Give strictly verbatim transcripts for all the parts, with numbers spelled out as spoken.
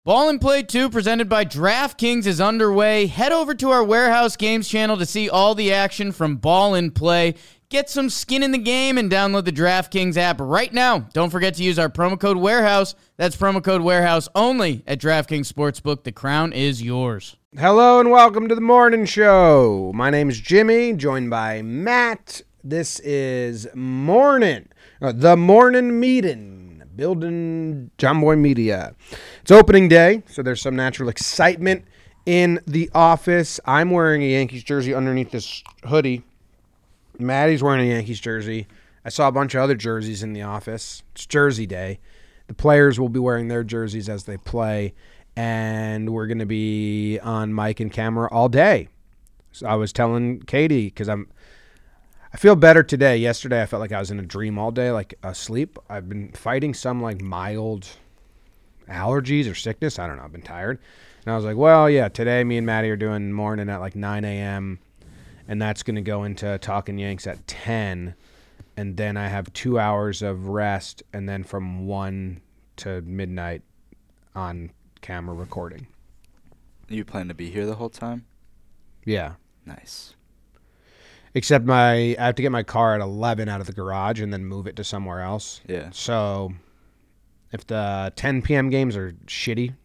Ball and Play two, presented by DraftKings, is underway. Head over to our Warehouse Games channel to see all the action from Ball and Play. Get some skin in the game and download the DraftKings app right now. Don't forget to use our promo code Warehouse. That's promo code Warehouse only at DraftKings Sportsbook. The crown is yours. Hello and welcome to the morning show. My name is Jimmy, joined by Matt. This is morning, uh, the morning meeting, building John Boy Media. It's opening day, so there's some natural excitement in the office. I'm wearing a Yankees jersey underneath this hoodie. Maddie's wearing a Yankees jersey. I saw a bunch of other jerseys in the office. It's Jersey Day. The players will be wearing their jerseys as they play, and we're going to be on mic and camera all day. So I was telling Katie, because I'm, I feel better today. Yesterday, I felt like I was in a dream all day, like asleep. I've been fighting some like mild allergies or sickness. I don't know. I've been tired. And I was like, well, yeah, today me and Maddie are doing morning at like nine a.m., and that's going to go into Talking Yanks at ten. And then I have two hours of rest, and then from one to midnight on camera recording. You plan to be here the whole time? Yeah. Nice. Except my I have to get my car at eleven out of the garage and then move it to somewhere else. Yeah. So if the ten p.m. games are shitty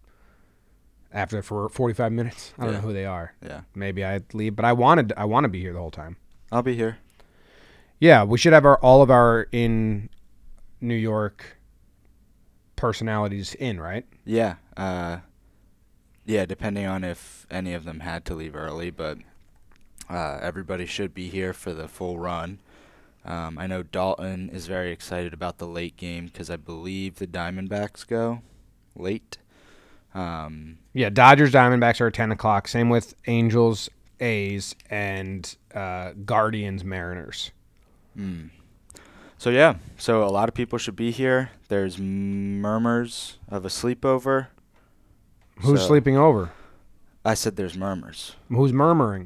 after for forty-five minutes, I don't yeah. know who they are. Yeah. Maybe I'd leave, but I wanted I want to be here the whole time. I'll be here. Yeah, we should have our all of our in New York personalities in, right? Yeah. Uh, yeah, depending on if any of them had to leave early, but uh, everybody should be here for the full run. Um, I know Dalton is very excited about the late game because I believe the Diamondbacks go late. Um, yeah, Dodgers, Diamondbacks are at ten o'clock. Same with Angels, A's, and uh, Guardians, Mariners. Mm. So, yeah, so a lot of people should be here. There's murmurs of a sleepover. Who's so sleeping over? I said there's murmurs. Who's murmuring?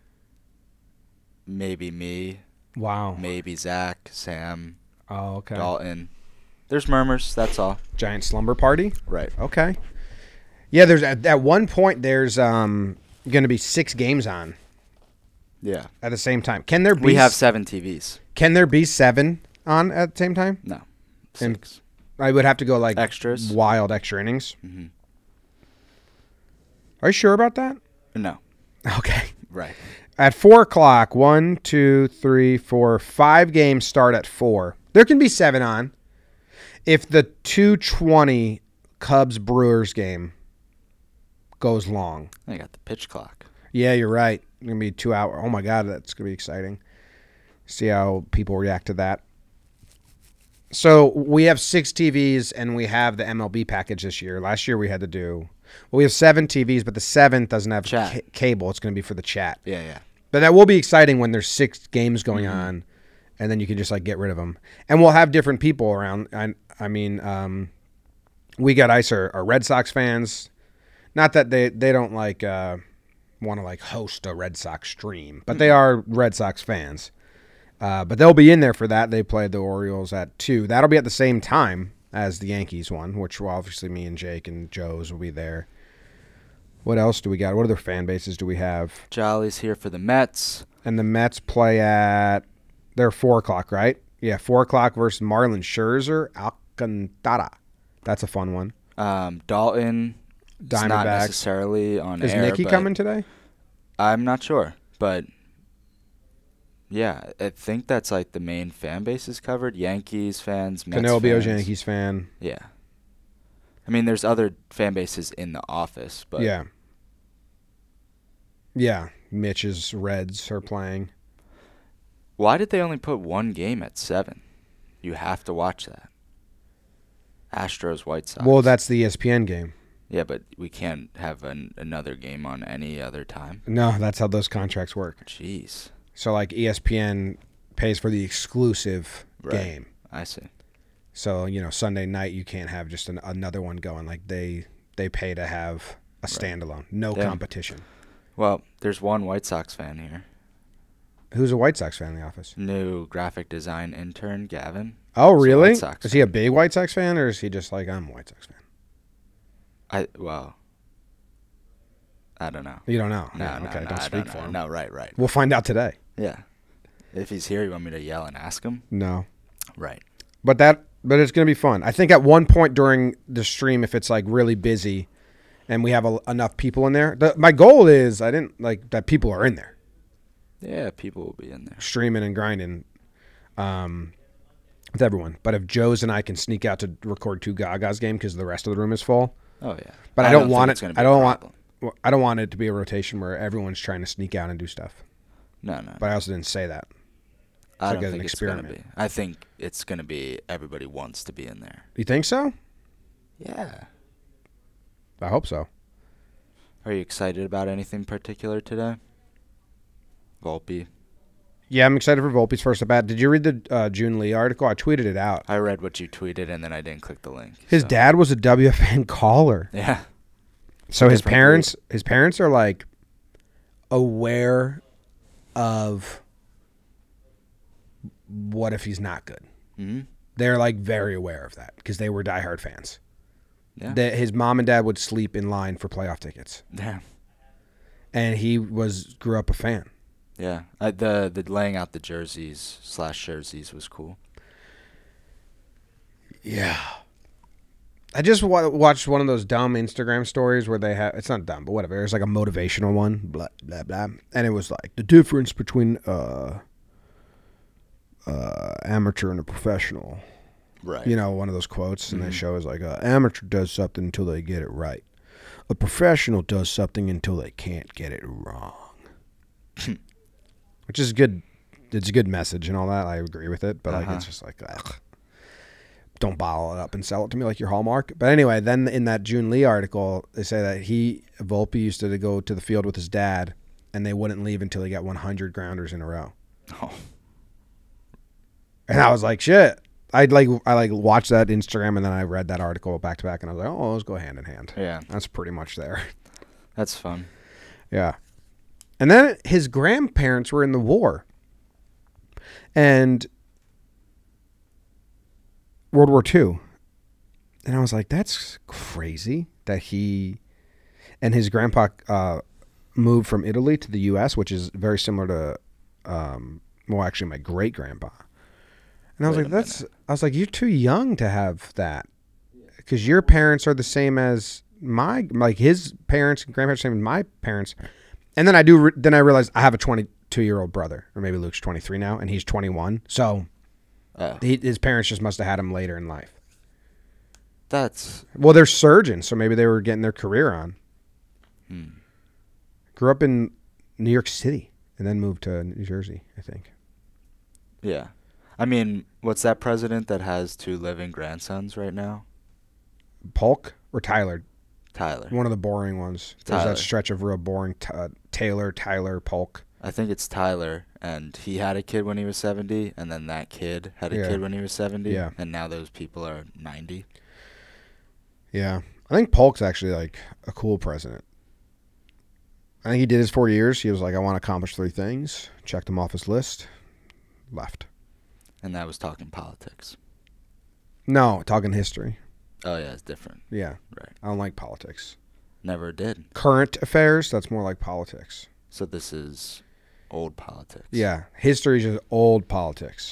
Maybe me. Wow. Maybe Zach, Sam, Oh, okay. Dalton. There's murmurs, that's all. Giant slumber party? Right. Okay. Yeah, there's at, at one point there's um going to be six games on Yeah. at the same time. Can there be We have seven T Vs. Can there be seven on at the same time? No. And Six. I would have to go like Extras. wild extra innings. Mm-hmm. Are you sure about that? No. Okay. Right. At four o'clock, one, two, three, four, five games start at four. There can be seven on. If the two twenty Cubs Brewers game goes long. I got the pitch clock. Yeah, you're right. It's going to be two hours. Oh, my God, that's going to be exciting. See how people react to that. So we have six T Vs, and we have the M L B package this year. Last year we had to do – well, we have seven T Vs, but the seventh doesn't have ca- cable. It's going to be for the chat. Yeah, yeah. But that will be exciting when there's six games going mm-hmm. on, and then you can just, like, get rid of them. And we'll have different people around. I, I mean, um, We Got Ice are, are Red Sox fans. Not that they, they don't, like, uh, want to, like, host a Red Sox stream, but mm-hmm. they are Red Sox fans. Uh, but they'll be in there for that. They played the Orioles at two. That'll be at the same time as the Yankees one, which will obviously me and Jake and Joe's will be there. What else do we got? What other fan bases do we have? Jolly's here for the Mets. And the Mets play at, they're four o'clock, right? Yeah, four o'clock versus Marlon Scherzer, Alcantara. That's a fun one. Um, Dalton, Diamondbacks. Not necessarily on Is air. Nicky but coming today? I'm not sure, but yeah, I think that's like the main fan base is covered. Yankees fans, Mets Canobio's fans. Yankees fan. Yeah. I mean, there's other fan bases in the office, but yeah. Yeah, Mitch's Reds are playing. Why did they only put one game at seven? You have to watch that. Astros, White Sox. Well, that's the E S P N game. Yeah, but we can't have an, another game on any other time. No, that's how those contracts work. Jeez. So, like, E S P N pays for the exclusive right. game. I see. So, you know, Sunday night you can't have just an, another one going. Like, they they pay to have a right. standalone. No Damn. competition. Well, there's one White Sox fan here. Who's a White Sox fan in the office? New graphic design intern, Gavin. Oh, really? White Sox is he a big White Sox fan, or is he just like, I'm a White Sox fan? I well, I don't know. You don't know. No, Yeah, no, okay, no, don't I speak don't for know. him. No, right, right. We'll find out today. Yeah. If he's here, you want me to yell and ask him? No. Right. But that but it's going to be fun. I think at one point during the stream, if it's like really busy and we have a, enough people in there, the, my goal is I didn't like that people are in there Yeah, people will be in there. streaming and grinding um, with everyone. But if Joe's and I can sneak out to record two Gaga's game because the rest of the room is full, Oh yeah. but I, don't, think want it's it. gonna be I a don't want. problem. well, I don't want it to be a rotation where everyone's trying to sneak out and do stuff. No, no. But I also didn't say that. I like don't an think it's gonna experiment. be. I think it's gonna be everybody wants to be in there. You think so? Yeah. I hope so. Are you excited about anything particular today? Volpe. Yeah, I'm excited for Volpe's first at bat. Did you read the uh, June Lee article? I tweeted it out. I read what you tweeted and then I didn't click the link. His so. dad was a W F N caller. Yeah. So his Different parents, his parents are like aware of what if he's not good. Mm-hmm. They're like very aware of that because they were diehard fans. Yeah. That his mom and dad would sleep in line for playoff tickets, Yeah. and he was grew up a fan. Yeah. I, the the laying out the jerseys slash jerseys was cool. Yeah. I just wa- watched one of those dumb Instagram stories where they have, it's not dumb, but whatever. It's like a motivational one, blah, blah, blah. And it was like the difference between uh, uh, amateur and a professional. Right. You know, one of those quotes. And Mhm. they show is like, uh, amateur does something until they get it right. A professional does something until they can't get it wrong. Which is good. It's a good message and all that. I agree with it. But like, Uh-huh. it's just like, ugh. Don't bottle it up and sell it to me like your Hallmark. But anyway, then in that June Lee article, they say that he, Volpe, used to go to the field with his dad, and they wouldn't leave until he got one hundred grounders in a row. Oh. And I was like, shit. I'd like, I like watched that Instagram, and then I read that article back to back, and I was like, oh, let's go hand in hand. Yeah. That's pretty much there. That's fun. Yeah. And then his grandparents were in the war. And World War Two. And I was like, that's crazy that he and his grandpa uh, moved from Italy to the U S, which is very similar to, um, well, actually my great grandpa. And I was Wait like, a that's, I was like, you're too young to have that because your parents are the same as my, like his parents and grandparents, same as my parents. And then I do, re- then I realized I have a twenty-two year old brother, or maybe Luke's twenty-three now, and he's twenty-one. So Oh. he, his parents just must have had him later in life. That's Well, they're surgeons, so maybe they were getting their career on. hmm. Grew up in New York City and then moved to New Jersey, I think. Yeah. I mean, what's that president that has two living grandsons right now? Polk or Tyler? Tyler. One of the boring ones. There's Tyler. that stretch of real boring. T- uh, Taylor, Tyler, Polk. I think it's Tyler, and he had a kid when he was seventy, and then that kid had a Yeah. kid when he was seventy, Yeah. and now those people are ninety. Yeah. I think Polk's actually like a cool president. I think he did his four years. He was like, I want to accomplish three things. Checked him off his list. Left. And that was talking politics. No, talking history. Oh, yeah, it's different. Yeah. Right. I don't like politics. Never did. Current affairs, that's more like politics. So this is old politics. Yeah. History is just old politics.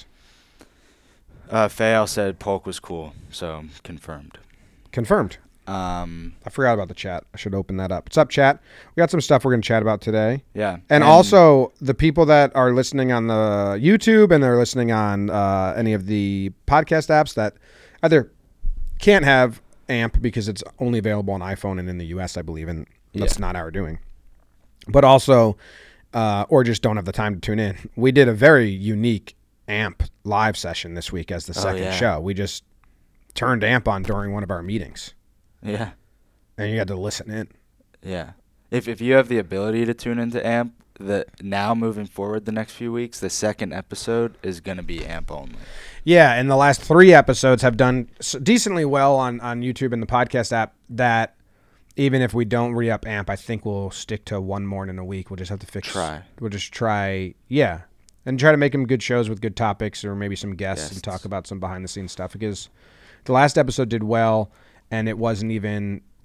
Uh, Fayal said Polk was cool, so confirmed. Confirmed. Um, I forgot about the chat. I should open that up. What's up, chat? We got some stuff we're going to chat about today. yeah. And, also, the people that are listening on the YouTube and they're listening on uh, any of the podcast apps that either can't have A M P because it's only available on iPhone and in the U S, I believe, and that's Yeah. not our doing. But also, uh, or just don't have the time to tune in. We did a very unique A M P live session this week as the Oh, second yeah. show. We just turned A M P on during one of our meetings, Yeah. and you had to listen in. Yeah. If if you have the ability to tune into A M P, the now moving forward the next few weeks, the second episode is going to be A M P only. Yeah, and the last three episodes have done s- decently well on, on YouTube and the podcast app that even if we don't re-up A M P, I think we'll stick to one more in a week. We'll just have to fix. Try. We'll just try, yeah. And try to make them good shows with good topics or maybe some guests and Guests. talk about some behind-the-scenes stuff because the last episode did well and it wasn't even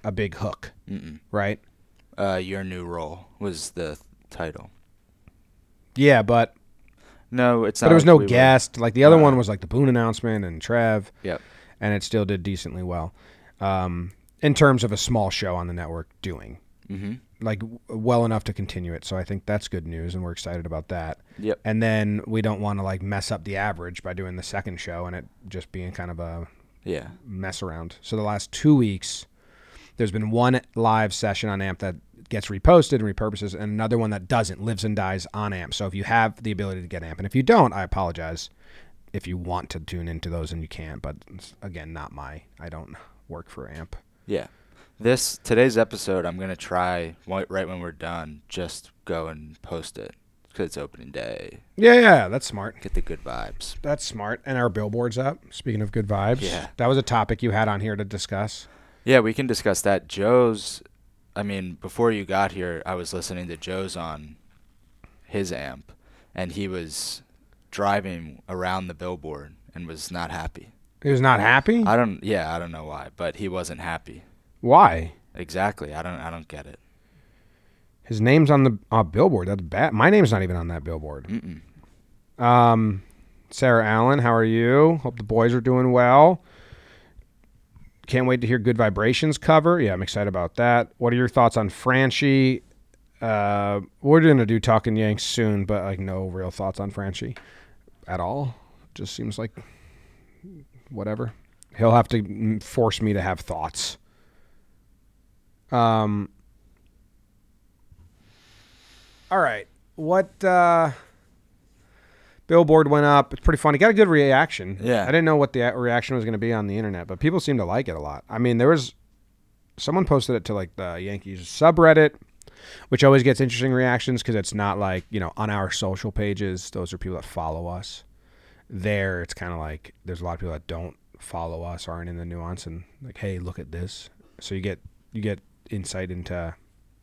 a big hook, Mm-mm. right? Uh, Your New Role was the title. Yeah, but No, it's not. but there was like no we were- guest. Like the other Uh, one was like the Boone announcement and Trev, Yep. and it still did decently well, um, in terms of a small show on the network doing Mm-hmm. like w- well enough to continue it. So I think that's good news, and we're excited about that. Yep. And then we don't want to like mess up the average by doing the second show and it just being kind of a Yeah. mess around. So the last two weeks, there's been one live session on A M P that gets reposted and repurposes, and another one that doesn't, lives and dies on A M P. So if you have the ability to get A M P, and if you don't, I apologize if you want to tune into those and you can, but it's, again, not my, I don't work for A M P. Yeah. This today's episode, I'm gonna try wh- right when we're done, just go and post it because it's opening day. Yeah, yeah, that's smart. Get the good vibes. That's smart. And our billboard's up. Speaking of good vibes, Yeah. that was a topic you had on here to discuss. Yeah, we can discuss that. Joe's, I mean, before you got here, I was listening to Joe's on his amp, and he was driving around the billboard and was not happy. He was not happy? I don't, yeah, I don't know why, but he wasn't happy. Why? Exactly. I don't, I don't get it. His name's on the uh, billboard. That's bad. My name's not even on that billboard. Mm-mm. Um, Sarah Allen, how are you? Hope the boys are doing well. Can't wait to hear Good Vibrations cover. Yeah, I'm excited about that. What are your thoughts on Franchi? Uh, we're going to do Talking Yanks soon, but like no real thoughts on Franchi at all. Just seems like whatever. He'll have to mm, force me to have thoughts. Um. All right. What uh, billboard went up? It's pretty funny. Got a good reaction. Yeah. I didn't know what the a- reaction was going to be on the internet, but people seem to like it a lot. I mean, there was someone posted it to like the Yankees subreddit, which always gets interesting reactions because it's not like, you know, on our social pages. Those are people that follow us. There, it's kind of like there's a lot of people that don't follow us, aren't in the nuance, and like, hey, look at this. So you get you get insight into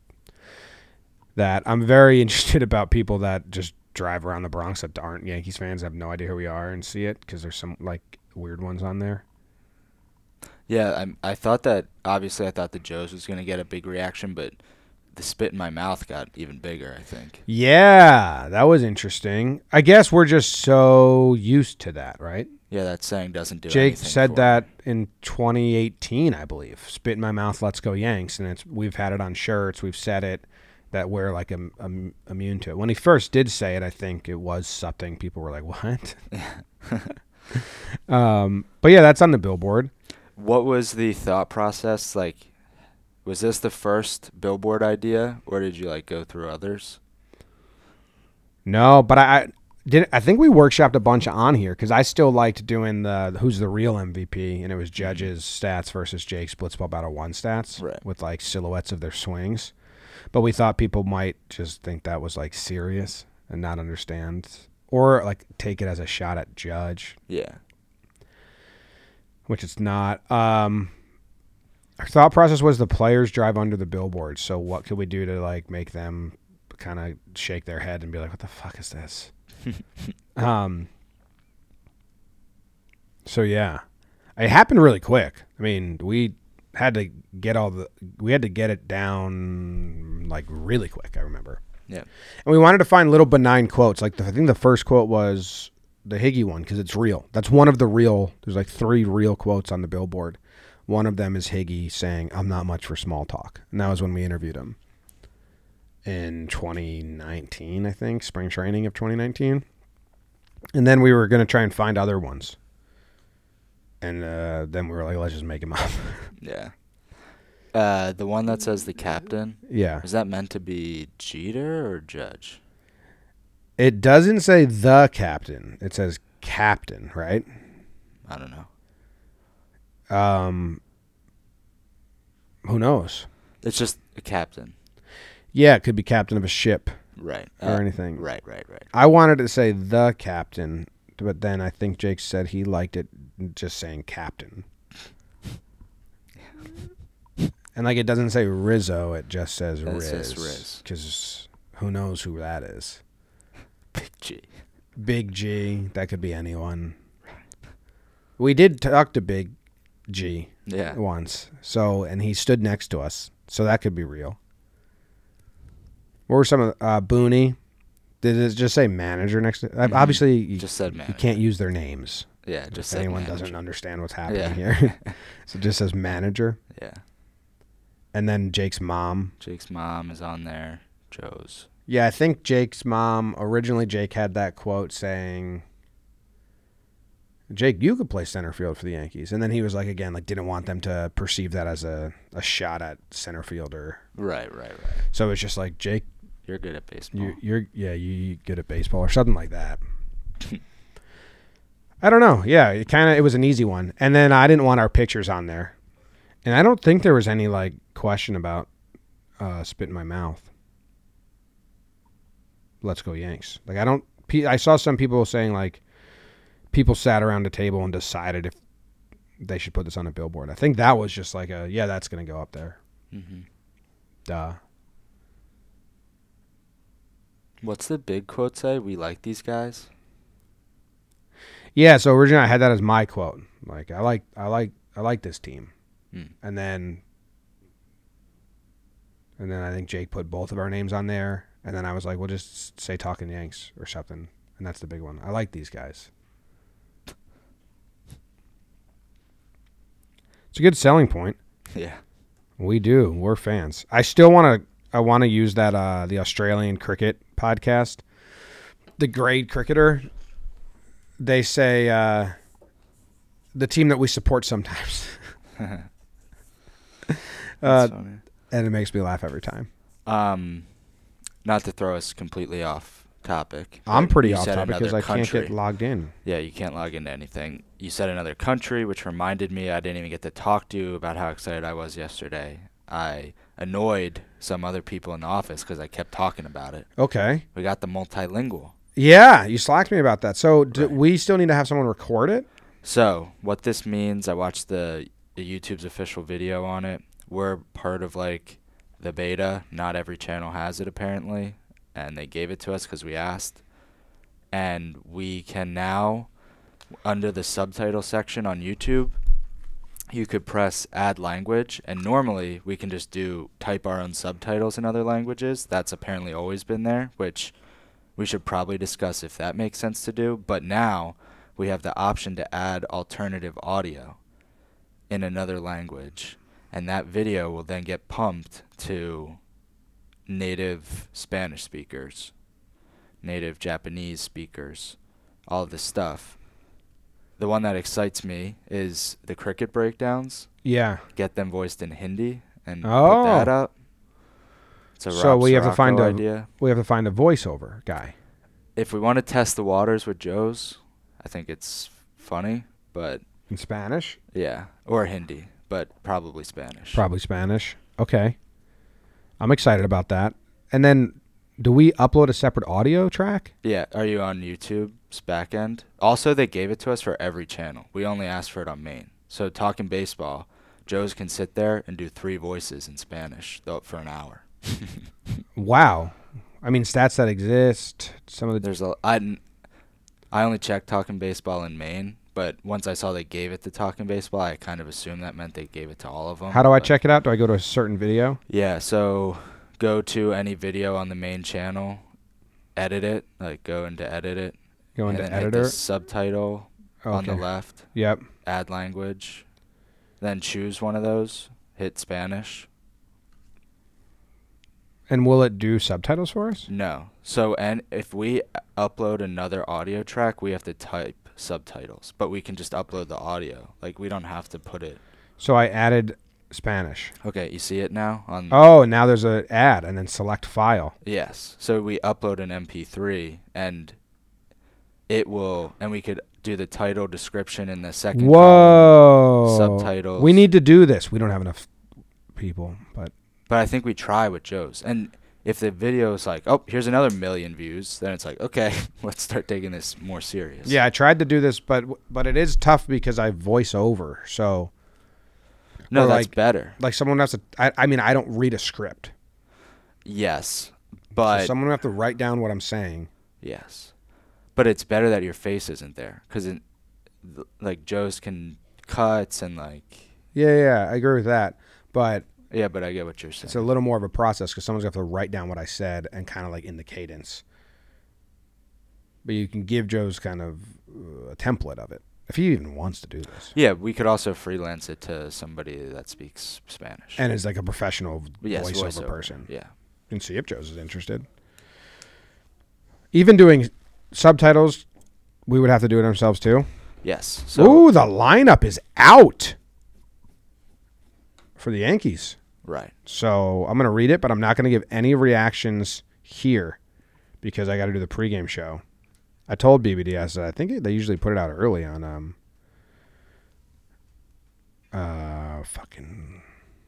that. I'm very interested about people that just drive around the Bronx that aren't Yankees fans, have no idea who we are, and see it because there's some like weird ones on there. Yeah, I I thought that, obviously I thought the Joe's was going to get a big reaction, but the spit in my mouth got even bigger, I think. Yeah, that was interesting. I guess we're just so used to that, right? Yeah, that saying doesn't do Jake anything said for that me. in twenty eighteen, I believe. Spit in my mouth, let's go Yanks. And it's we've had it on shirts. We've said it, that we're like um, um, immune to it. When he first did say it, I think it was something people were like, what? um, but yeah, that's on the billboard. What was the thought process? Like, was this the first billboard idea, or did you, like, go through others? No, but I, I did. I think we workshopped a bunch on here because I still liked doing the who's the real M V P, and it was Judge's stats versus Jake's Blitzball Battle One stats, Right. with like silhouettes of their swings. But we thought people might just think that was like serious and not understand, or like take it as a shot at Judge, Yeah. which it's not. Um, our thought process was the players drive under the billboard. So what could we do to like make them kind of shake their head and be like, what the fuck is this? um. So yeah, it happened really quick. I mean, we had to get all the we had to get it down like really quick. I remember. Yeah. And we wanted to find little benign quotes. Like the, I think the first quote was the Higgy one because it's real. That's one of the real. There's like three real quotes on the billboard. One of them is Higgy saying, "I'm not much for small talk," and that was when we interviewed him in twenty nineteen, I think, spring training of twenty nineteen. And then we were going to try and find other ones. And uh, then we were like, let's just make them up. Yeah. Uh, the one that says the captain, Yeah. is that meant to be Jeter or Judge? It doesn't say the captain. It says captain, right? I don't know. Um, who knows? It's just a captain. Yeah, it could be captain of a ship Right. or anything. Right, right, right. I wanted to say the captain, but then I think Jake said he liked it just saying captain. And like it doesn't say Rizzo, it just says It Riz. says Riz. Because who knows who that is? Big G. Big G, that could be anyone. We did talk to Big G Yeah. once. So, and he stood next to us. So that could be real. What were some of uh, Booney? Did it just say manager next to? Mhm. Obviously, you, Just said you manager. can't use their names. Yeah, just If said anyone manager. doesn't understand what's happening Yeah. here, so it just says manager. Yeah. And then Jake's mom. Jake's mom is on there. Joe's. Yeah, I think Jake's mom, originally Jake had that quote saying, Jake, you could play center field for the Yankees. And then he was like, again, like didn't want them to perceive that as a, a shot at center fielder. Right, right, right. So it's just like, Jake, You're good at baseball. you, you're, yeah, you, you good at baseball or something like that. I don't know. Yeah, it kind of, it was an easy one. And then I didn't want our pictures on there. And I don't think there was any like question about uh, spit in my mouth. Let's go Yanks. Like I don't. I saw some people saying like people sat around a table and decided if they should put this on a billboard. I think that was just like a yeah, that's gonna go up there. Mm-hmm. Duh. What's the big quote say? We like these guys. Yeah. So originally I had that as my quote. Like I like I like I like this team, Mm. and then and then I think Jake put both of our names on there. And then I was like, we'll just say Talking Yanks or something. And that's the big one. I like these guys. It's a good selling point. Yeah. We do. We're fans. I still want to I want to use that uh, the Australian cricket podcast. The Grade Cricketer. They say uh, the team that we support sometimes. That's uh, funny. and it makes me laugh every time. Um, not to throw us completely off topic. I'm but pretty you off said topic because I another can't country. get logged in. Yeah, you can't log into anything. You said another country, which reminded me I didn't even get to talk to you about how excited I was yesterday. I annoyed some other people in the office because I kept talking about it. Okay. We got the multilingual. Yeah, you slacked me about that. So do Right. we still need to have someone record it? So what this means, I watched the, the YouTube's official video on it. We're part of like the beta. Not every channel has it apparently, and they gave it to us because we asked. And we can now, under the subtitle section on YouTube, you could press add language, and normally we can just do type our own subtitles in other languages. That's apparently always been there, which we should probably discuss if that makes sense to do. But now we have the option to add alternative audio in another language, and that video will then get pumped to native Spanish speakers, native Japanese speakers, all of this stuff. The one that excites me is the cricket breakdowns. Yeah. Get them voiced in Hindi and Oh. put that up. It's a So Rob we have to Sirocco find a idea. we have to find a voiceover guy. If we want to test the waters with Joe's, I think it's funny, but In Spanish? yeah, or Hindi, but probably Spanish. Probably Spanish. Okay. I'm excited about that. And then do we upload a separate audio track? Yeah, are you on YouTube's back end? Also, they gave it to us for every channel. We only asked for it on main. So Talking Baseball, Joe's can sit there and do three voices in Spanish though, for an hour. Wow. I mean, stats that exist. Some of the There's a I, n- I only checked Talking Baseball in main, but once I saw they gave it to Talking Baseball, I kind of assumed that meant they gave it to all of them. How do I but- check it out? Do I go to a certain video? Yeah, so go to any video on the main channel, edit it, like go into edit it, Go and into then hit editor. the subtitle on the Okay. left, Yep. add language, then choose one of those, hit Spanish. And will it do subtitles for us? No. So and if we upload another audio track, we have to type subtitles, but we can just upload the audio. Like we don't have to put it. So I added Spanish. Okay, you see it now on Oh, now there's an ad and then select file. Yes. So we upload an M P three and it will and we could do the title, description in the second column, Whoa. subtitles. We need to do this. We don't have enough people, but But I think we try with Joe's. And if the video is like, oh, here's another million views, then it's like, okay, let's start taking this more serious. yeah, I tried to do this, but but it is tough because I voice over. So No, or that's like- better. like someone has to. I, I mean, I don't read a script, Yes. so But someone will have to write down what I'm saying. yes. But it's better that your face isn't there because like Joe's can cuts and like. Yeah, yeah, I agree with that. But Yeah, but I get what you're saying. it's a little more of a process because someone's got to write down what I said and kind of like in the cadence. But you can give Joe's kind of uh, a template of it if he even wants to do this. Yeah, we could also freelance it to somebody that speaks Spanish. And is like a professional yes, voiceover, voiceover person. Yeah. You can see if Joe's is interested. Even doing subtitles, we would have to do it ourselves too. Yes. So, Ooh, the lineup is out for the Yankees. right. So I'm going to read it, but I'm not going to give any reactions here because I got to do the pregame show. I told B B D, I said, I think they usually put it out early on um, uh, fucking,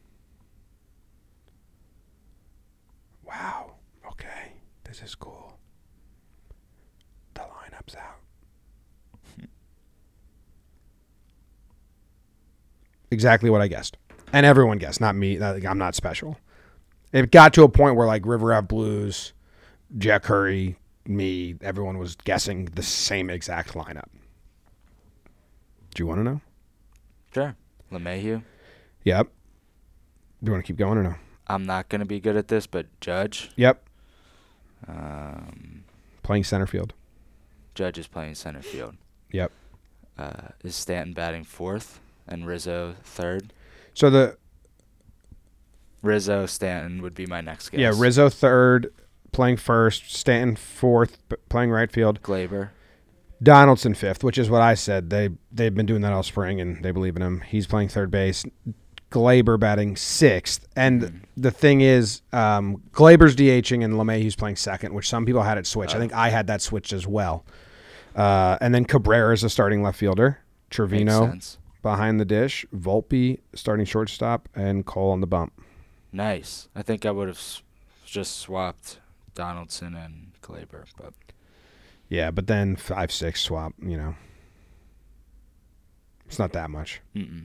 wow, okay, this is cool. The lineup's out. Exactly what I guessed. And everyone guessed, not me. Not, I'm not special. It got to a point where like River Ave Blues, Jack Curry, me, everyone was guessing the same exact lineup. Do you want to know? Sure. LeMahieu. Yep. Do you want to keep going or no? I'm not going to be good at this, but Judge. Yep. Um, Playing center field. Judge is playing center field. Yep. Uh, is Stanton batting fourth and Rizzo third? So the Rizzo, Stanton would be my next guess. yeah Rizzo third, playing first. Stanton fourth, p- playing right field. Glaber. Donaldson fifth, which is what I said. They they've been doing that all spring, and they believe in him. He's playing third base. Glaber batting sixth, and Mhm. the thing is, um, Glaber's DHing and LeMahieu's playing second, which some people had it switched. I Oh. think I had that switched as well. Uh, and then Cabrera is a starting left fielder. Makes Trevino sense. behind the dish. Volpe starting shortstop, and Cole on the bump. Nice. I think I would have s- just swapped Donaldson and Glaber, but Yeah, but then five six swap. You know, it's not that much. mm-mm.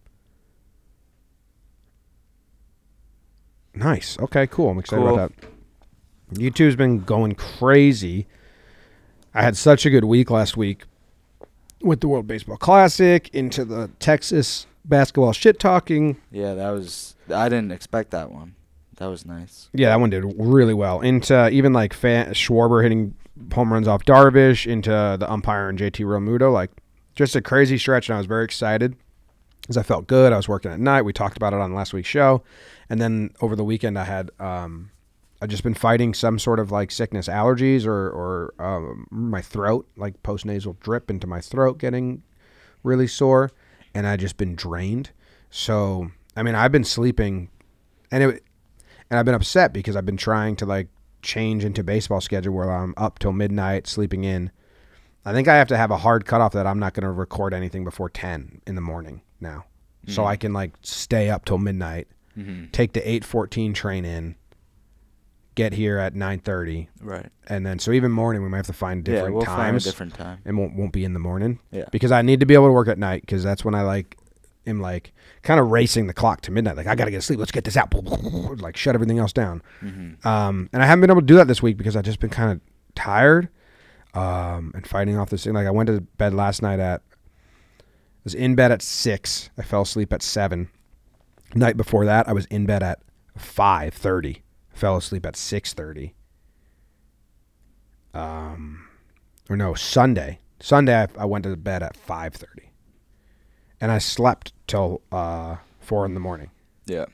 Nice. Okay, cool. I'm excited Cool. about that. YouTube's been going crazy. I had such a good week last week with the World Baseball Classic, into the Texas basketball shit talking. Yeah, that was. I didn't expect that one. That was nice. Yeah, that one did really well. Into even like Fan, Schwarber hitting home runs off Darvish, into the umpire and J T Realmuto. Like, just a crazy stretch, and I was very excited because I felt good. I was working at night. We talked about it on last week's show. And then over the weekend, I had um, I've just been fighting some sort of like sickness, allergies, or or um, my throat, like postnasal drip into my throat, getting really sore, and I just been drained. So I mean, I've been sleeping, and it, and I've been upset because I've been trying to like change into baseball schedule where I'm up till midnight sleeping in. I think I have to have a hard cutoff that I'm not going to record anything before ten in the morning now, mm-hmm. so I can like stay up till midnight. Mm-hmm. Take the eight fourteen train in, get here at nine thirty. Right. And then, so even morning, we might have to find different yeah, we'll times. find a different time. And won't, won't be in the morning. Yeah. Because I need to be able to work at night, because that's when I like, am like kind of racing the clock to midnight. Like, I got to get to sleep. Let's get this out. Like, shut everything else down. Mm-hmm. Um, and I haven't been able to do that this week because I've just been kind of tired um, and fighting off this thing. Like, I went to bed last night at, I was in bed at six. I fell asleep at seven. Night before that, I was in bed at five thirty. Fell asleep at six thirty. Um, or no, Sunday. Sunday, I, I went to bed at five thirty. And I slept till uh, four in the morning. Yeah.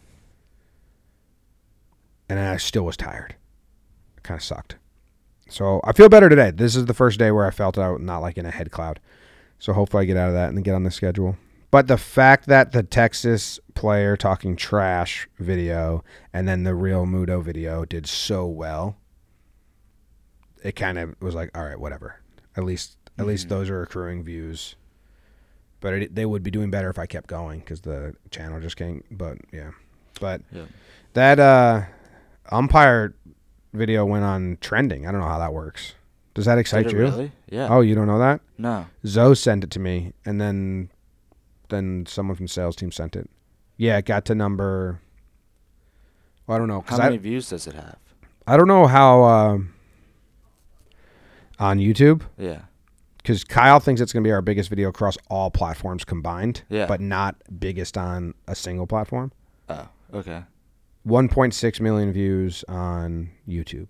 And I still was tired. It kind of sucked. So I feel better today. This is the first day where I felt I was not like in a head cloud. So hopefully I get out of that and then get on the schedule. But the fact that the Texas player talking trash video and then the real Muto video did so well, it kind of was like, all right, whatever. At least, at mm-hmm. least those are accruing views. But it, they would be doing better if I kept going because the channel just came. But yeah, but yeah. that uh, umpire video went on trending. I don't know how that works. Does that excite Did it you? Really? Yeah. Oh, you don't know that? No. Zoe sent it to me, and then then someone from sales team sent it. Yeah, it got to number. Well, I don't know. How many I, views does it have? I don't know how uh, on YouTube. Yeah. because Kyle thinks it's going to be our biggest video across all platforms combined, Yeah. but not biggest on a single platform. Oh, okay. one point six million views on YouTube.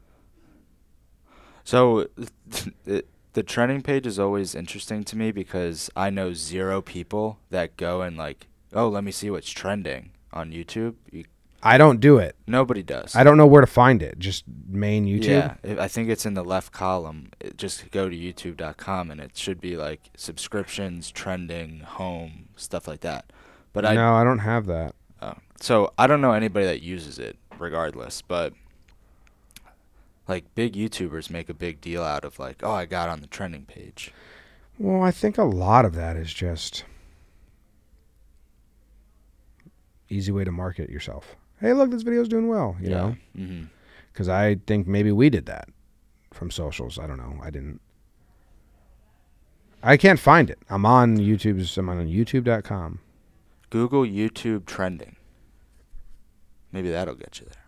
So it, the trending page is always interesting to me because I know zero people that go and like, oh, let me see what's trending on YouTube. You, I don't do it. nobody does. I don't know where to find it. Just main YouTube. Yeah, it, I think it's in the left column. It, just go to youtube dot com and it should be like subscriptions, trending, home, stuff like that. But I no, I don't have that. uh, so I don't know anybody that uses it regardless, but like big YouTubers make a big deal out of like, oh, I got on the trending page. Well, I think a lot of that is just easy way to market yourself. Hey, look, this video's doing well, you Yeah. know? Mm-hmm. Because I think maybe we did that from socials. I don't know. I didn't. I can't find it. I'm on YouTube's. I'm on youtube dot com. Google YouTube trending. Maybe that'll get you there.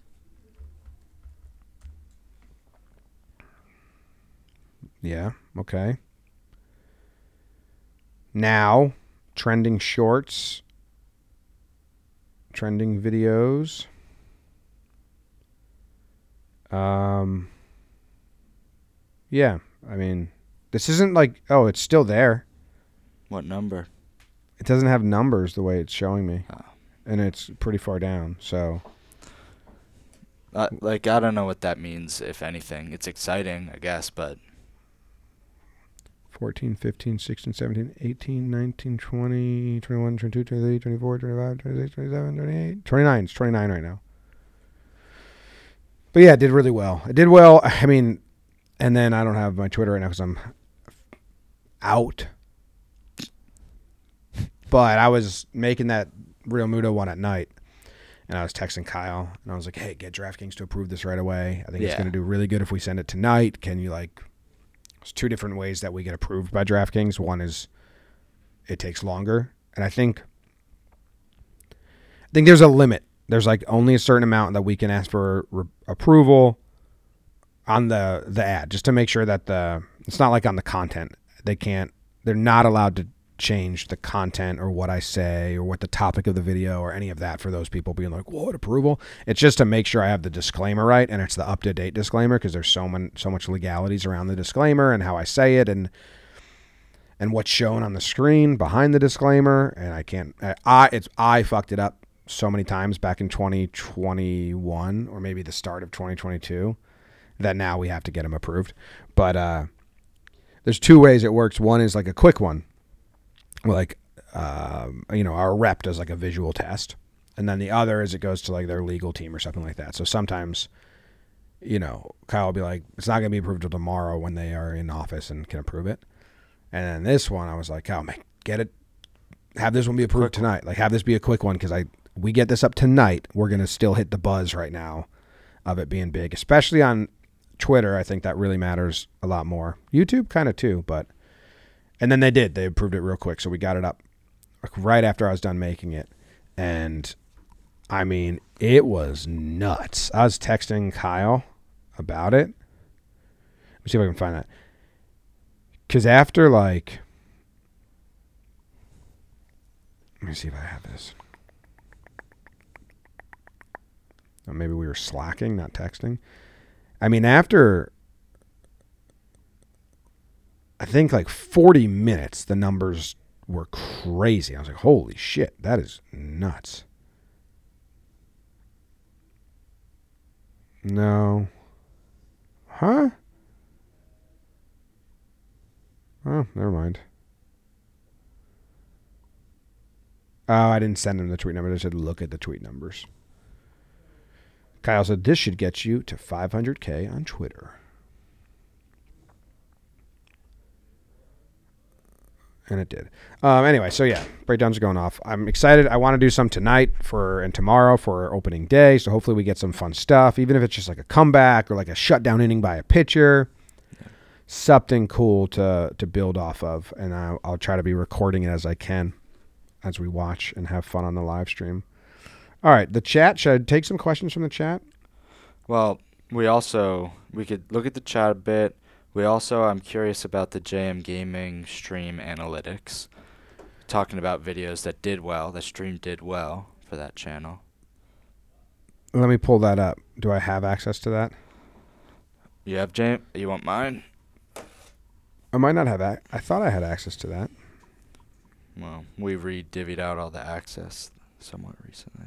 Yeah, okay. Now, trending shorts, trending videos. Um, yeah, I mean, this isn't like, oh, it's still there. What number? It doesn't have numbers the way it's showing me, Oh. and it's pretty far down, so. Uh, like, I don't know what that means, if anything. It's exciting, I guess, but fourteen, fifteen, sixteen, seventeen, eighteen, nineteen, twenty, twenty-one, twenty-two, twenty-three, twenty-four, twenty-five, twenty-six, twenty-seven, twenty-eight, twenty-nine. It's twenty-nine right now. But yeah, it did really well. It did well. I mean, and then I don't have my Twitter right now because I'm out. But I was making that Real Muto one at night, and I was texting Kyle, and I was like, hey, get DraftKings to approve this right away. I think it's Yeah. going to do really good if we send it tonight. Can you, like... There's two different ways that we get approved by DraftKings. One is it takes longer, and I think I think there's a limit. There's like only a certain amount that we can ask for re- approval on the the ad, just to make sure that the it's not like on the content. They can't. They're not allowed to change the content or what I say or what the topic of the video or any of that for those people being like, what approval? It's just to make sure I have the disclaimer right, and it's the up-to-date disclaimer because there's so much, so much legalities around the disclaimer and how I say it and and what's shown on the screen behind the disclaimer. And I can't, I, I it's I fucked it up so many times back in twenty twenty-one or maybe the start of twenty twenty-two that now we have to get them approved. But uh, there's two ways it works. One is like a quick one. Like, um, you know, our rep does like a visual test. And then the other is it goes to like their legal team or something like that. So sometimes, you know, Kyle will be like, it's not going to be approved till tomorrow when they are in office and can approve it. And then this one, I was like, oh, man, get it. Have this one be approved tonight. Like, have this be a quick one because I we get this up tonight. We're going to still hit the buzz right now of it being big, especially on Twitter. I think that really matters a lot more. YouTube kind of too, but. And then they did. They approved it real quick. So we got it up right after I was done making it. And, I mean, it was nuts. I was texting Kyle about it. Let me see if I can find that. Because after, like... Let me see if I have this. Oh, maybe we were slacking, not texting. I mean, after... I think like forty minutes, the numbers were crazy. I was like, holy shit, that is nuts. No. Huh? Oh, never mind. Oh, I didn't send him the tweet numbers. I said, look at the tweet numbers. Kyle said, this should get you to five hundred K on Twitter. And it did. Um, anyway, so yeah, breakdowns are going off. I'm excited. I want to do some tonight for and tomorrow for opening day. So hopefully we get some fun stuff, even if it's just like a comeback or like a shutdown inning by a pitcher. Yeah. Something cool to to build off of. And I'll, I'll try to be recording it as I can as we watch and have fun on the live stream. All right, the chat. Should I take some questions from the chat? Well, we also, we could look at the chat a bit. We also, I'm curious about the J M Gaming stream analytics. Talking about videos that did well, the stream did well for that channel. Let me pull that up. Do I have access to that? You have J M? You want mine? I might not have. Ac- I thought I had access to that. Well, we re-divvied out all the access somewhat recently.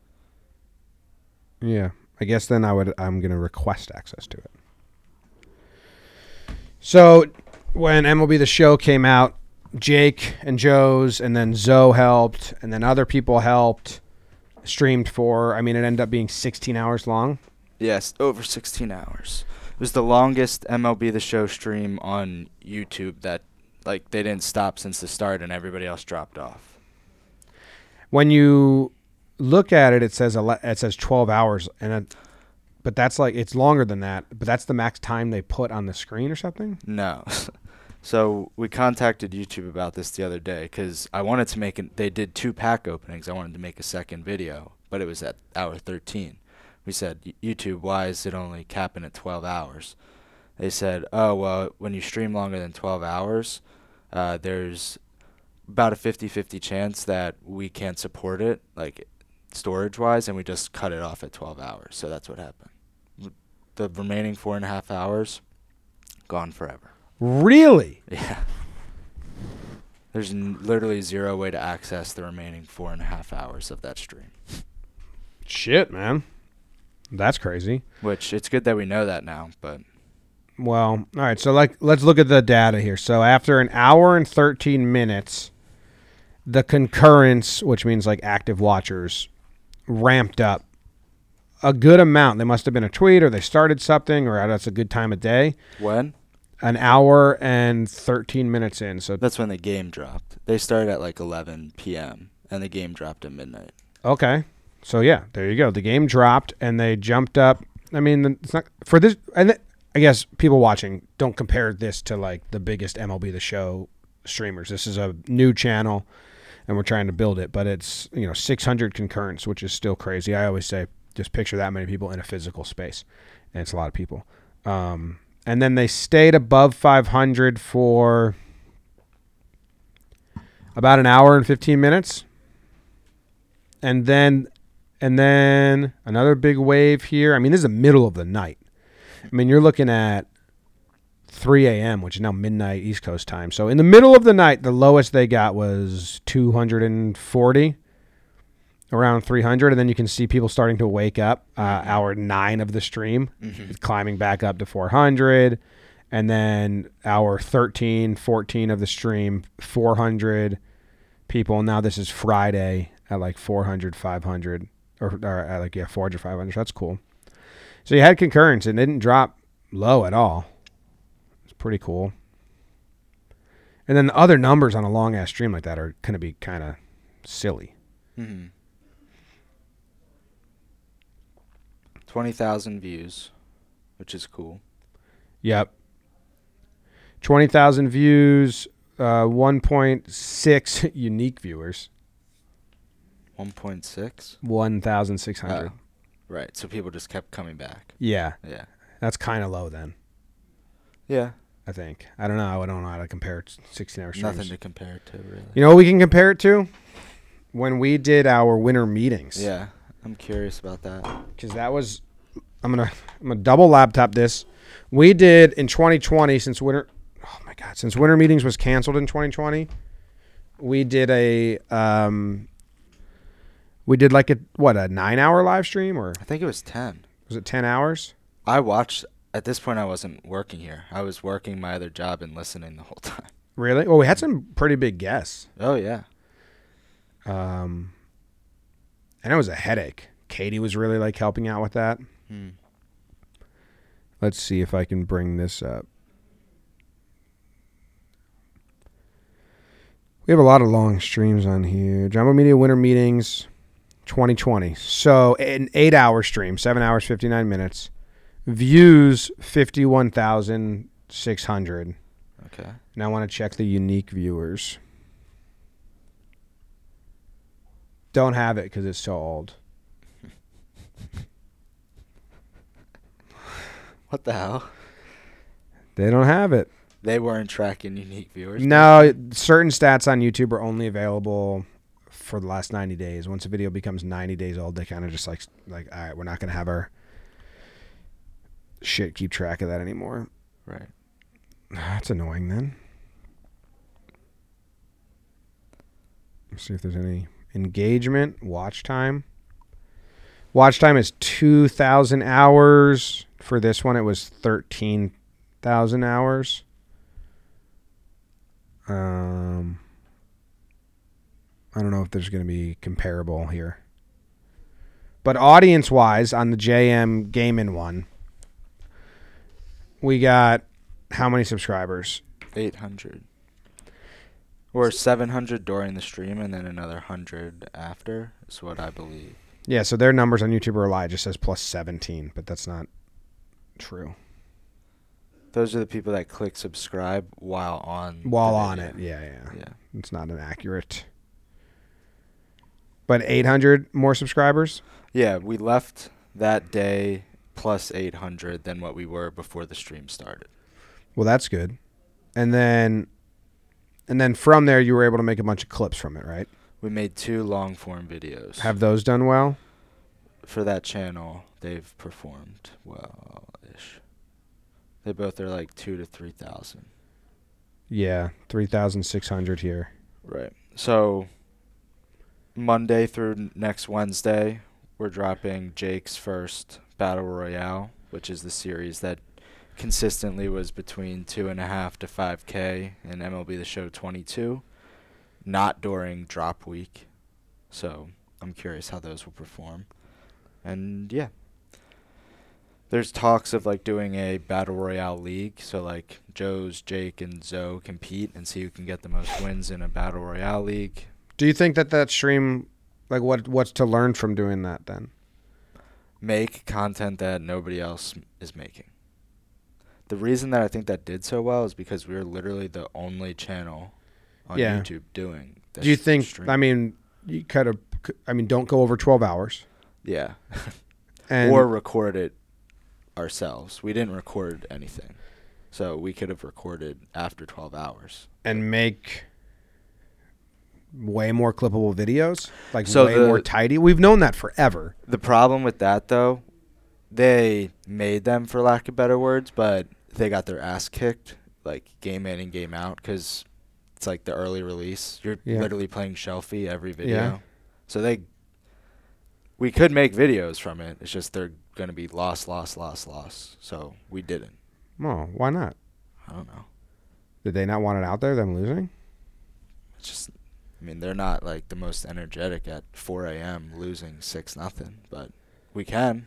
Yeah, I guess then I would. I'm gonna request access to it. So when M L B The Show came out, Jake and Joe's, and then Zoe helped, and then other people helped. Streamed for. I mean, it ended up being sixteen hours long. Yes, over sixteen hours. It was the longest M L B The Show stream on YouTube that, like, they didn't stop since the start and everybody else dropped off. When you look at it, it says ele- it says twelve hours, and it, but that's like it's longer than that. But that's the max time they put on the screen or something. No. So we contacted YouTube about this the other day because I wanted to make an, they did two pack openings. I wanted to make a second video, but it was at hour thirteen. We said, YouTube, why is it only capping at twelve hours? They said, oh, well, when you stream longer than twelve hours, uh, there's about a fifty-fifty chance that we can't support it, like storage-wise, and we just cut it off at twelve hours. So that's what happened. The remaining four and a half hours, gone forever. Really? Yeah. There's n- literally zero way to access the remaining four and a half hours of that stream. Shit, man. That's crazy. Which, it's good that we know that now, but... Well, all right, so like let's look at the data here. So after an hour and thirteen minutes, the concurrence, which means like active watchers, ramped up a good amount. They must have been a tweet or they started something or that's a good time of day. When? An hour and thirteen minutes in. So That's when the game dropped. They started at like eleven p.m., and the game dropped at midnight. okay. So yeah, there you go. The game dropped and they jumped up. I mean, it's not for this. I, th- I guess people watching don't compare this to like the biggest M L B The Show streamers. This is a new channel, and we're trying to build it. But it's you know six hundred concurrents, which is still crazy. I always say just picture that many people in a physical space, and it's a lot of people. Um, and then they stayed above five hundred for about an hour and fifteen minutes, and then. And then another big wave here. I mean, this is the middle of the night. I mean, you're looking at three a.m., which is now midnight East Coast time. So in the middle of the night, the lowest they got was two hundred forty, around three hundred. And then you can see people starting to wake up. Uh, hour nine of the stream, Mm-hmm. climbing back up to four hundred. And then hour thirteen, fourteen of the stream, four hundred people. Now this is Friday at like four hundred, five hundred. Or, or at like, yeah, four hundred, five hundred. So that's cool. So you had concurrence and it didn't drop low at all. It's pretty cool. And then the other numbers on a long ass stream like that are going to be kind of silly. Mm-hmm. twenty thousand views, which is cool. Yep. twenty thousand views, uh, one point six unique viewers. one point six? one thousand six hundred. Oh, right, so people just kept coming back. Yeah. Yeah. That's kind of low then, Yeah. I think. I don't know. I don't know how to compare it to sixteen hour streams. Nothing to compare it to, really. You know what we can compare it to? When we did our winter meetings. Yeah, I'm curious about that. Because that was, I'm gonna, I'm gonna double laptop this. We did in twenty twenty since winter. Oh my god! Since winter meetings was canceled in twenty twenty, we did a, um, we did like a what a nine hour live stream or I think it was ten. was it ten hours? I watched, at this point I wasn't working here. I was working my other job and listening the whole time. Really? Well, we had some pretty big guests. Oh, yeah. Um, and it was a headache. Katie was really like helping out with that. Hmm. Let's see if I can bring this up. We have a lot of long streams on here. Jumbo Media Winter Meetings twenty twenty. So an eight hour stream, seven hours, fifty-nine minutes. Views fifty-one thousand six hundred. Okay. And I want to check the unique viewers. Don't have it because it's so old. What the hell? They don't have it. They weren't tracking unique viewers. No, certain stats on YouTube are only available for the last ninety days. Once a video becomes ninety days old, they kind of just like, like, all right, we're not going to have our shit keep track of that anymore. Right. That's annoying then. Let's see if there's any engagement, watch time. Watch time is two thousand hours. For this one, it was thirteen thousand hours. Um, I don't know if there's going to be comparable here. But audience-wise, on the J M Gaming one, we got how many subscribers? eight hundred. Or seven hundred during the stream and then another one hundred after is what I believe. Yeah, so their numbers on YouTube are a lie. It just says plus seventeen, but that's not true. Those are the people that click subscribe while on While the on video. it, yeah, yeah. Yeah. It's not an accurate. But eight hundred more subscribers? Yeah, we left that day plus eight hundred than what we were before the stream started. Well, that's good. And then and then from there you were able to make a bunch of clips from it, right? We made two long form videos. Have those done well? For that channel, they've performed well-ish. They both are like two to three thousand. Yeah, three thousand six hundred here. Right. So Monday through next Wednesday, we're dropping Jake's first Battle Royale, which is the series that consistently was between two and a half to five K in M L B The Show twenty-two, not during drop week. So I'm curious how those will perform. And yeah, there's talks of like doing a Battle Royale league. So like Joe's, Jake, and Zoe compete and see who can get the most wins in a Battle Royale league. Do you think that that stream, like what what's to learn from doing that then? Make content that nobody else is making. The reason that I think that did so well is because we were literally the only channel on Yeah. YouTube doing this. Do you think, stream. I mean, you kind of, I mean, don't go over twelve hours. Yeah. And Or record it ourselves. We didn't record anything. So we could have recorded after twelve hours. and make way more clippable videos, like So way the- more tidy. We've known that forever. The problem with that, though, they made them, for lack of better words, but they got their ass kicked, like, game in and game out, because it's like the early release. You're Yeah. literally playing Shelfie every video. Yeah. So they, we could make videos from it. It's just they're going to be lost, lost, lost, lost. So we didn't. Oh, why not? I don't know. Did they not want it out there, them losing? It's just, I mean, they're not, like, the most energetic at four a.m. losing six nothing, but we can.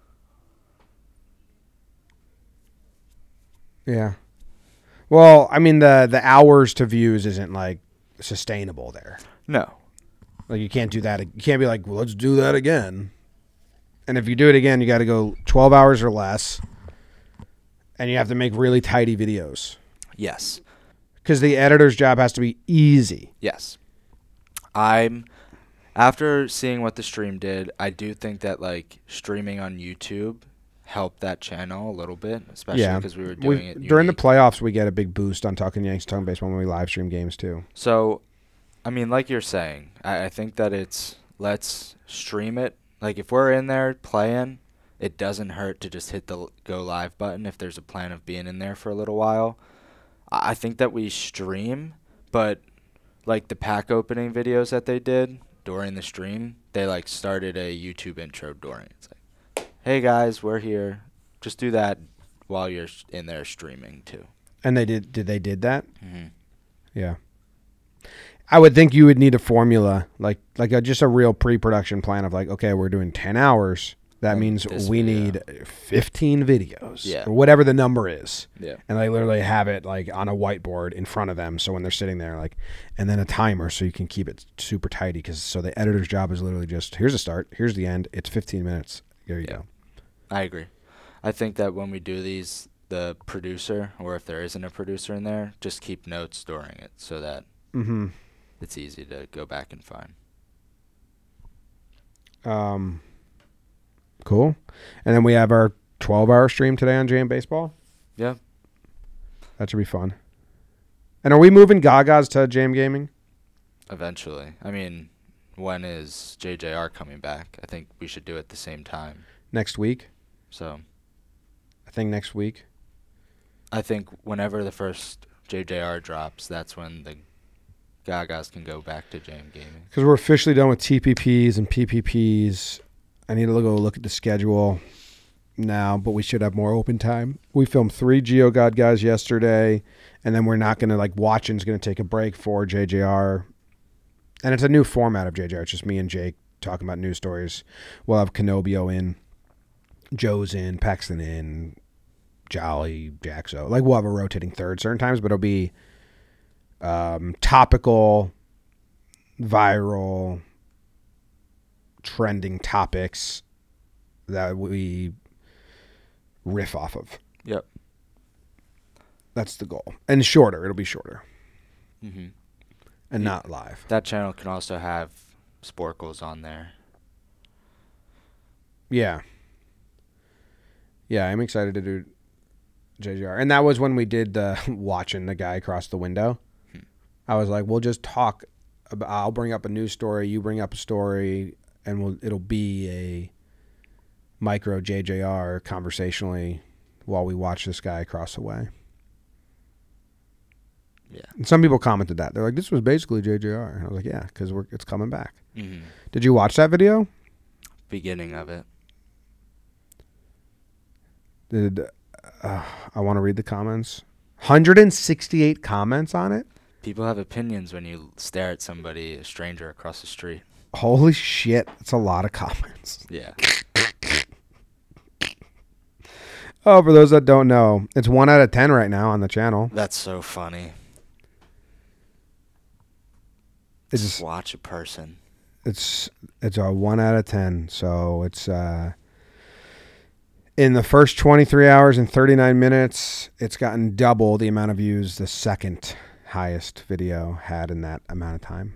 Yeah. Well, I mean, the the hours to views isn't like sustainable there. No. Like you can't do that. You can't be like, well, let's do that again. And if you do it again, you got to go twelve hours or less, and you have to make really tidy videos Yes. because the editor's job has to be easy. Yes. I'm after seeing what the stream did, I do think that like streaming on YouTube helped that channel a little bit, especially Yeah. because we were doing We, it during the unique. playoffs, we get a big boost on Talking Yanks, Talking Baseball when we live stream games too. So, I mean, like you're saying, I, I think that it's let's stream it. Like if we're in there playing, it doesn't hurt to just hit the l- go live button if there's a plan of being in there for a little while. I, I think that we stream, but like the pack opening videos that they did during the stream, they like started a YouTube intro during. It's like, hey guys, we're here. Just do that while you're s- in there streaming too. And they did. Did they did that? Mm-hmm. Yeah. I would think you would need a formula, like like a, just a real pre-production plan of like, okay, we're doing ten hours. That On means this we video. need fifteen videos, Yeah. or whatever the number is. Yeah. And they literally have it like on a whiteboard in front of them, so when they're sitting there, like, and then a timer so you can keep it super tidy. Because so the editor's job is literally just here's the start, here's the end. It's fifteen minutes. There you Yeah. go. I agree. I think that when we do these, the producer, or if there isn't a producer in there, just keep notes during it so that Mm-hmm. it's easy to go back and find. Um. Cool. And then we have our twelve-hour stream today on J M Baseball. Yeah. That should be fun. And are we moving Gagas to Jam Gaming? Eventually. I mean, when is J J R coming back? I think we should do it at the same time. Next week? So, I think next week. I think whenever the first J J R drops, that's when the Gagas can go back to Jam Gaming. Because we're officially done with T P Ps and P P Ps. I need to go look at the schedule now, but we should have more open time. We filmed three GeoGod guys yesterday, and then we're not going to, like, Watchin's going to take a break for J J R. And it's a new format of J J R. It's just me and Jake talking about news stories. We'll have Kenobio in, Joe's in, Paxton in, Jolly, Jaxo. Like, we'll have a rotating third certain times, but it'll be um, topical, viral, trending topics that we riff off of. Yep. That's the goal. And shorter. It'll be shorter. Mm-hmm. And Yeah. not live. That channel can also have Sporkles on there. Yeah. Yeah, I'm excited to do J J R. And that was when we did the watching the guy across the window. Hmm. I was like, we'll just talk about, I'll bring up a news story, you bring up a story, and we'll it'll be a micro J J R conversationally while we watch this guy across the way. Yeah. And some people commented that. They're like, this was basically J J R. And I was like, yeah, because we're it's coming back. Mm-hmm. Did you watch that video? Beginning of it. Did uh, I want to read the comments? one hundred sixty-eight comments on it? People have opinions when you stare at somebody, a stranger across the street. Holy shit. That's a lot of comments. Yeah. Oh, for those that don't know, it's one out of ten right now on the channel. That's so funny. It's Just watch a person. it's it's a one out of ten. So it's uh, in the first twenty-three hours and thirty-nine minutes, it's gotten double the amount of views the second highest video had in that amount of time.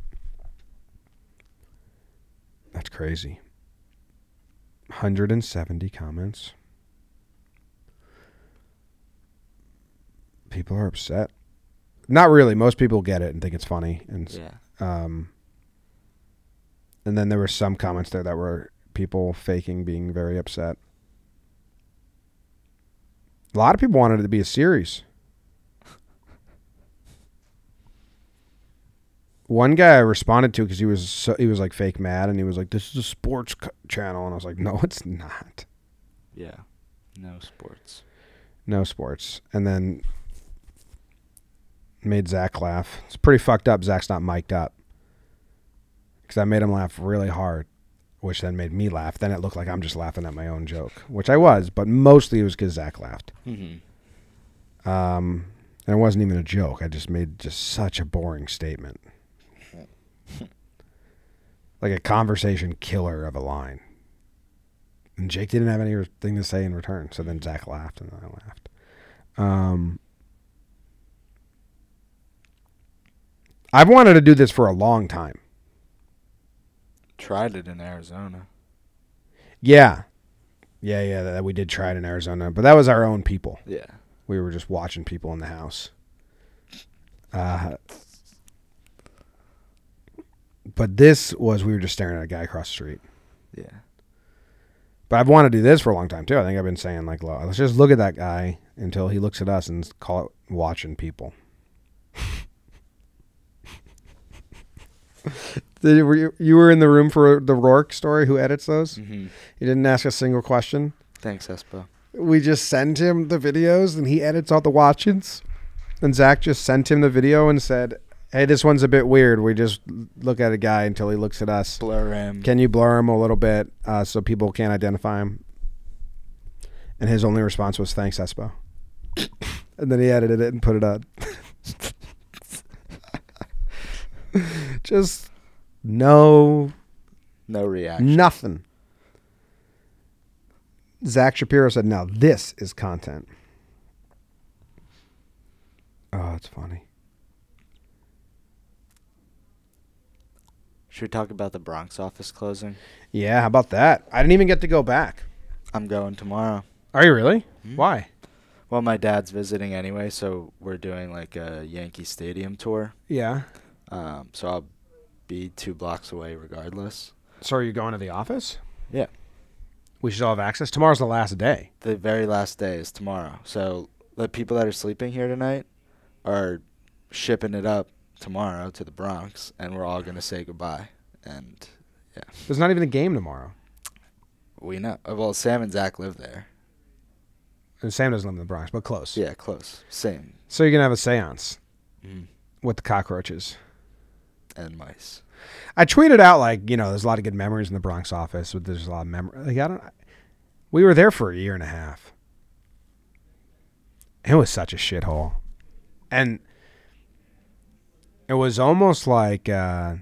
That's crazy. one hundred seventy comments. People are upset. Not really. Most people get it and think it's funny. And Yeah. um, and then there were some comments there that were people faking being very upset. A lot of people wanted it to be a series. One guy I responded to because he was so, he was like fake mad and he was like, "This is a sports c- channel," and I was like, "No, it's not. Yeah. No sports. No sports." And then made Zach laugh. It's pretty fucked up. Zach's not mic'd up because I made him laugh really hard, which then made me laugh. Then it looked like I'm just laughing at my own joke, which I was, but mostly it was because Zach laughed. Mm-hmm. Um, and it wasn't even a joke. I just made just such a boring statement. Like a conversation killer of a line. And Jake didn't have anything to say in return. So then Zach laughed and I laughed. Um, I've wanted to do this for a long time. Tried it in Arizona. Yeah. Yeah, yeah, that we did try it in Arizona. But that was our own people. Yeah. We were just watching people in the house. Uh, but this was, we were just staring at a guy across the street. Yeah. But I've wanted to do this for a long time, too. I think I've been saying, like, let's just look at that guy until he looks at us and call it watching people. Did you, were you, you were in the room for the Rourke story? Who edits those? Mm-hmm. He didn't ask a single question. Thanks, Espo. We just send him the videos and he edits all the watchings. And Zach just sent him the video and said, "Hey, this one's a bit weird. We just look at a guy until he looks at us. Blur him. Can you blur him a little bit uh, so people can't identify him?" And his only response was, "Thanks, Espo." And then he edited it and put it up. Just no, No reaction. nothing. Zach Shapiro said, "Now this is content." Oh, it's funny. Should we talk about the Bronx office closing? Yeah, how about that? I didn't even get to go back. I'm going tomorrow. Are you really? Hmm? Why? Well, my dad's visiting anyway, so we're doing like a Yankee Stadium tour. Yeah. Um, so I'll be two blocks away regardless. So are you going to the office? Yeah. We should all have access. Tomorrow's the last day. The very last day is tomorrow. So the people that are sleeping here tonight are shipping it up tomorrow to the Bronx, and we're all going to say goodbye. And, yeah. There's not even a game tomorrow. We know. Well, Sam and Zach live there. And Sam doesn't live in the Bronx, but close. Yeah, close. Same. So you're going to have a seance Mm. with the cockroaches. And mice. I tweeted out, like, you know, there's a lot of good memories in the Bronx office. But there's a lot of memories. Like, I don't. We were there for a year and a half. It was such a shithole, and it was almost like. Uh,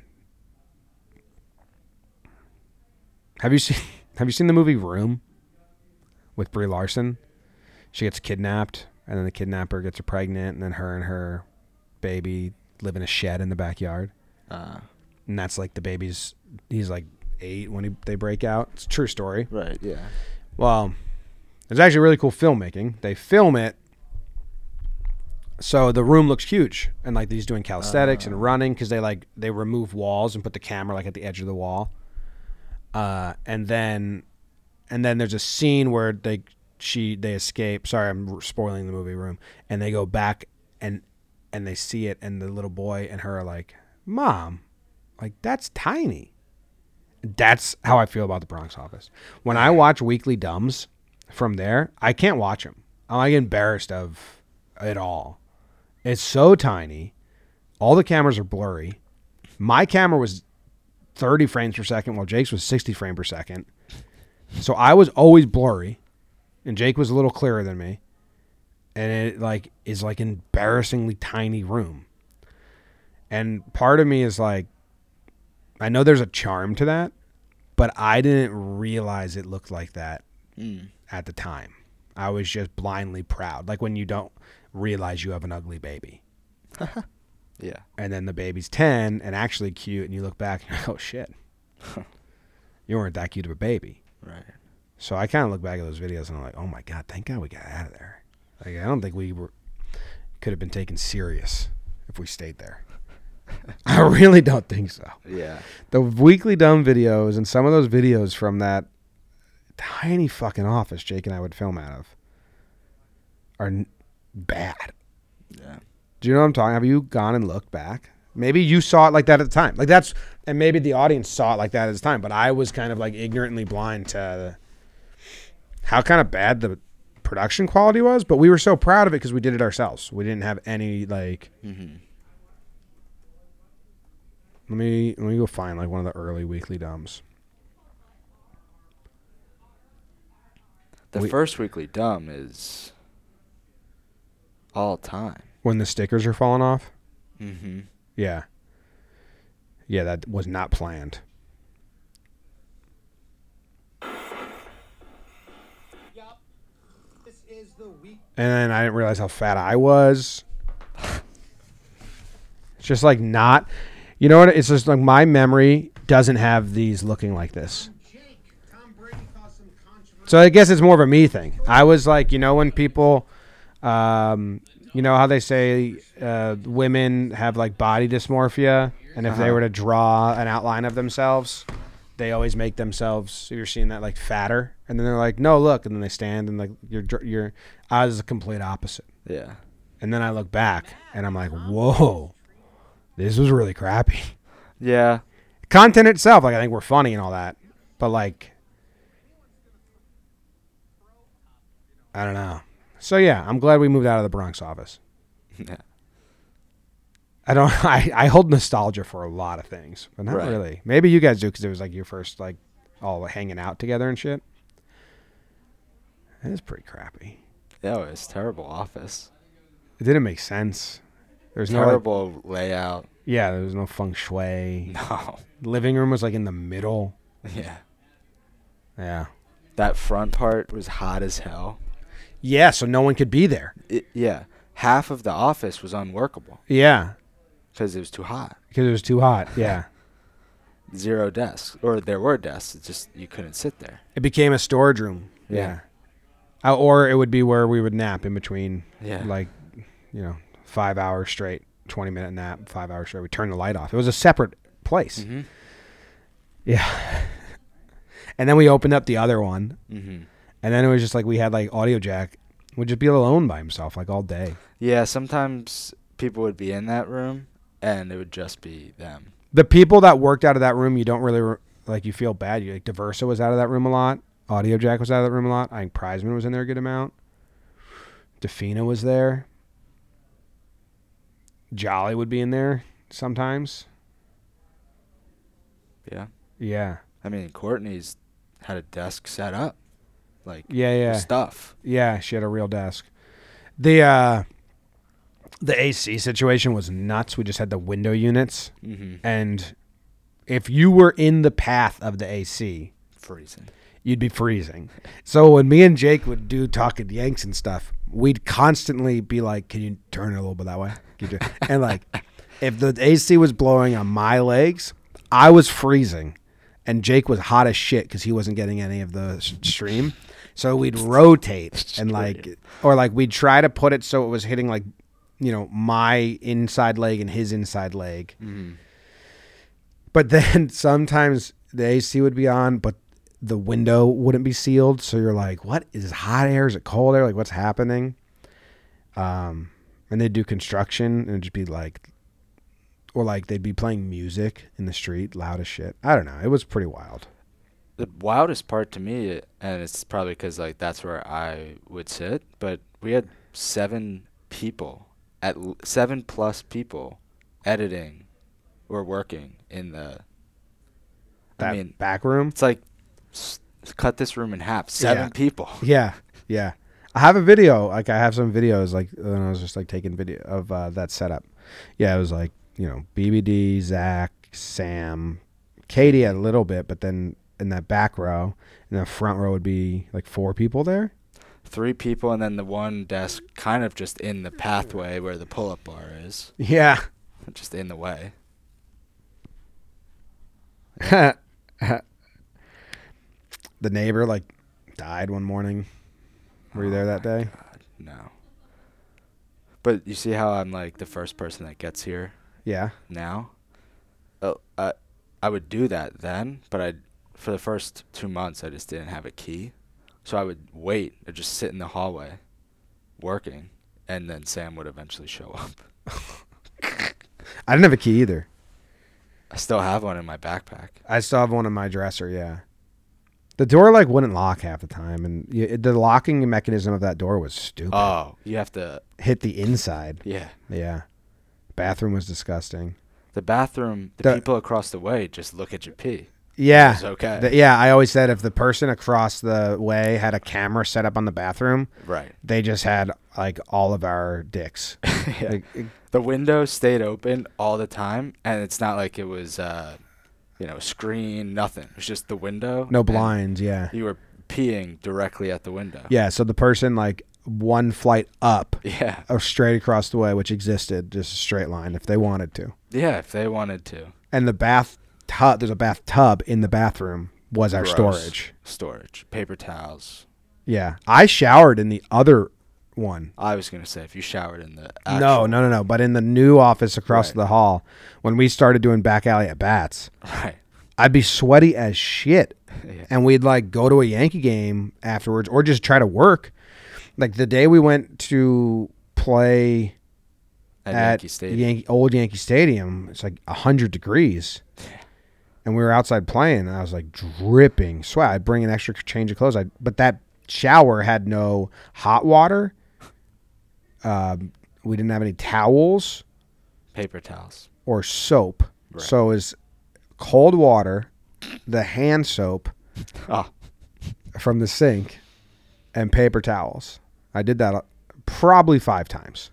have you seen Have you seen the movie Room with Brie Larson? She gets kidnapped, and then the kidnapper gets her pregnant, and then her and her baby live in a shed in the backyard. Uh, And that's like the baby's, he's like eight when he, they break out. It's a true story. right, yeah. Well, it's actually really cool filmmaking. They film it so the room looks huge. And like he's doing calisthenics uh, and running because they like, they remove walls and put the camera like at the edge of the wall. Uh, and then, and then there's a scene where they, she, they escape. Sorry, I'm spoiling the movie Room. And they go back and, and they see it. And the little boy and her are like, Mom, like, that's tiny. That's how I feel about the Bronx office. When I watch Weekly Dumbs from there, I can't watch them. I'm like embarrassed of it all. It's so tiny. All the cameras are blurry. My camera was thirty frames per second while Jake's was sixty frames per second. So I was always blurry, and Jake was a little clearer than me. And it like is like an embarrassingly tiny room. And part of me is like, I know there's a charm to that, but I didn't realize it looked like that Mm. at the time. I was just blindly proud. Like when you don't realize you have an ugly baby. Yeah. And then the baby's ten and actually cute, and you look back and you're like, oh, shit. You weren't that cute of a baby. Right. So I kind of look back at those videos and I'm like, oh, my God, thank God we got out of there. Like I don't think we were could have been taken serious if we stayed there. I really don't think so. Yeah. The Weekly Dumb videos and some of those videos from that tiny fucking office Jake and I would film out of are n- bad. Yeah. Do you know what I'm talking? Have you gone and looked back? Maybe you saw it like that at the time. Like that's, and maybe the audience saw it like that at the time, but I was kind of like ignorantly blind to how kind of bad the production quality was, but we were so proud of it because we did it ourselves. We didn't have any like, Mm-hmm. let me, let me go find like one of the early Weekly Dumbs. The We- first Weekly Dumb is all time. When the stickers are falling off. Mm-hmm. Yeah. Yeah, that was not planned. And then I didn't realize how fat I was. It's just like not, you know what? It's just like my memory doesn't have these looking like this. So I guess it's more of a me thing. I was like, you know, when people, um, you know how they say uh, women have like body dysmorphia, and if Uh-huh. they were to draw an outline of themselves, they always make themselves. You're seeing that like fatter, and then they're like, no, look, and then they stand and like you're you're. I was the complete opposite, Yeah. and then I look back and I'm like, whoa, this was really crappy. Yeah. Content itself, like I think we're funny and all that, but like, I don't know. So yeah, I'm glad we moved out of the Bronx office. Yeah. I don't. I, I hold nostalgia for a lot of things, but not Right. really. Maybe you guys do because it was like your first like all hanging out together and shit. It is pretty crappy. Yeah, it was terrible office. It didn't make sense. There's no like, Terrible layout. yeah. There was no feng shui. No. Living room was like in the middle. Yeah. Yeah. That front part was hot as hell. Yeah. So no one could be there. It, yeah. Half of the office was unworkable Yeah. because it was too hot. Because it was too hot. Yeah. Zero desks. Or there were desks. It's just you couldn't sit there. It became a storage room. Yeah. Yeah. Uh, or it would be where we would nap in between, Yeah. like, you know, five hours straight, twenty minute nap, five hours straight. We turn the light off. It was a separate place. Mm-hmm. Yeah. And then we opened up the other one. Mm-hmm. And then it was just like we had like audio jack. Would just be alone by himself like all day. Yeah, sometimes people would be in that room, and it would just be them. The people that worked out of that room, you don't really re- like. You feel bad. You like Diversa was out of that room a lot. Audio Jack was out of that room a lot. I think Prizeman was in there a good amount. Defina was there. Jolly would be in there sometimes. Yeah. Yeah. I mean, Courtney's had a desk set up, like Yeah, yeah. with stuff. Yeah, she had a real desk. The uh, the A C situation was nuts. We just had the window units, Mm-hmm. and if you were in the path of the A C, Freezing. you'd be freezing. So when me and Jake would do talking Yanks and stuff, we'd constantly be like, "Can you turn it a little bit that way?" Can you do-" And like, if the A C was blowing on my legs, I was freezing, and Jake was hot as shit because he wasn't getting any of the s- stream. So we'd rotate and like, or like we'd try to put it so it was hitting like, you know, my inside leg and his inside leg. Mm-hmm. But then sometimes the A C would be on, but the window wouldn't be sealed. So you're like, what is it, hot air? Is it cold air? Like, what's happening? Um, and they'd do construction and it'd just be like, or like they'd be playing music in the street, loud as shit. I don't know. It was pretty wild. The wildest part to me, and it's probably because like that's where I would sit, but we had seven people, at l- seven plus people, editing or working in the. That I mean, back room. it's like s- cut this room in half. Seven Yeah. people. Yeah. Yeah. I have a video. Like I have some videos like when I was just like taking video of uh, that setup. Yeah. It was like, you know, B B D, Zach, Sam, Katie a little bit, but then in that back row, in the front row would be like four people there. Three people, and then the one desk kind of just in the pathway where the pull-up bar is, Yeah. just in the way. The neighbor like died one morning. Were you there that Oh my day? God, no. But you see how I'm like the first person that gets here Yeah. now? Oh, I I would do that then, but I for the first two months I just didn't have a key, so I would wait or just sit in the hallway, working, and then Sam would eventually show up. I didn't have a key either. I still have one in my backpack. I still have one in my dresser. Yeah. The door like wouldn't lock half the time, and y the locking mechanism of that door was stupid. Oh, you have to. Hit the inside. Yeah. Yeah. Bathroom was disgusting. The bathroom, the, The- people across the way just look at you pee. Yeah. It's okay. The- yeah, I always said if the person across the way had a camera set up on the bathroom, Right. they just had like all of our dicks. Yeah. Like, it- The window stayed open all the time, and it's not like it was, uh, you know, a screen, nothing. It was just the window. no and blinds, yeah. You were peeing directly at the window. Yeah, so the person like one flight up Yeah. or straight across the way, which existed, just a straight line if they wanted to. Yeah, if they wanted to. And the bath tub, there's a bathtub in the bathroom, was our Gross. storage. Storage. Paper towels. Yeah. I showered in the other one. I was going to say, if you showered in the No, actual, no, no, no. But in the new office across Right. the hall, when we started doing back alley at bats, Right. I'd be sweaty as shit. Yeah. And we'd like go to a Yankee game afterwards or just try to work. Like the day we went to play At, at Yankee Stadium. Yankee, old Yankee Stadium, it's like one hundred degrees. And we were outside playing, and I was like dripping sweat. I'd bring an extra change of clothes. I, but that shower had no hot water. Um, we didn't have any towels Paper towels. or soap. Right. So it was cold water, the hand soap Oh, from the sink, and paper towels. I did that uh, probably five times.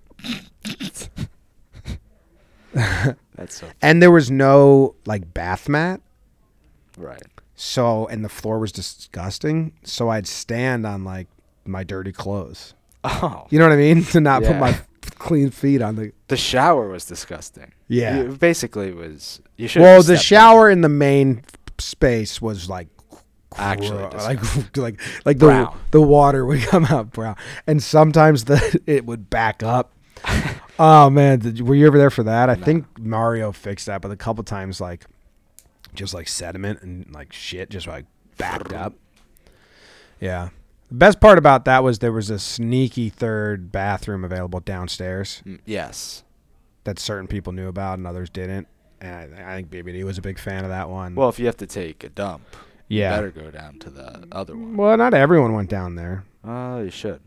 that's so And there was no like bath mat. right. So, and the floor was disgusting. So I'd stand on like my dirty clothes. Oh, You know what I mean? To not put Yeah. my clean feet on the. the shower was disgusting. Yeah. You, basically, was you should. Well, the shower in the main space was like Actually, bro- disgusting. like like like the Brown. the water would come out brown, and sometimes the it would back up. Oh man, did you, were you ever there for that? I No. think Mario fixed that, but a couple times like just like sediment and like shit just like backed up. Yeah. The best part about that was there was a sneaky third bathroom available downstairs Mm, yes. that certain people knew about and others didn't. And I, I think B B D was a big fan of that one. Well, if you have to take a dump, yeah. you better go down to the other one. Well, not everyone went down there. Oh, you should.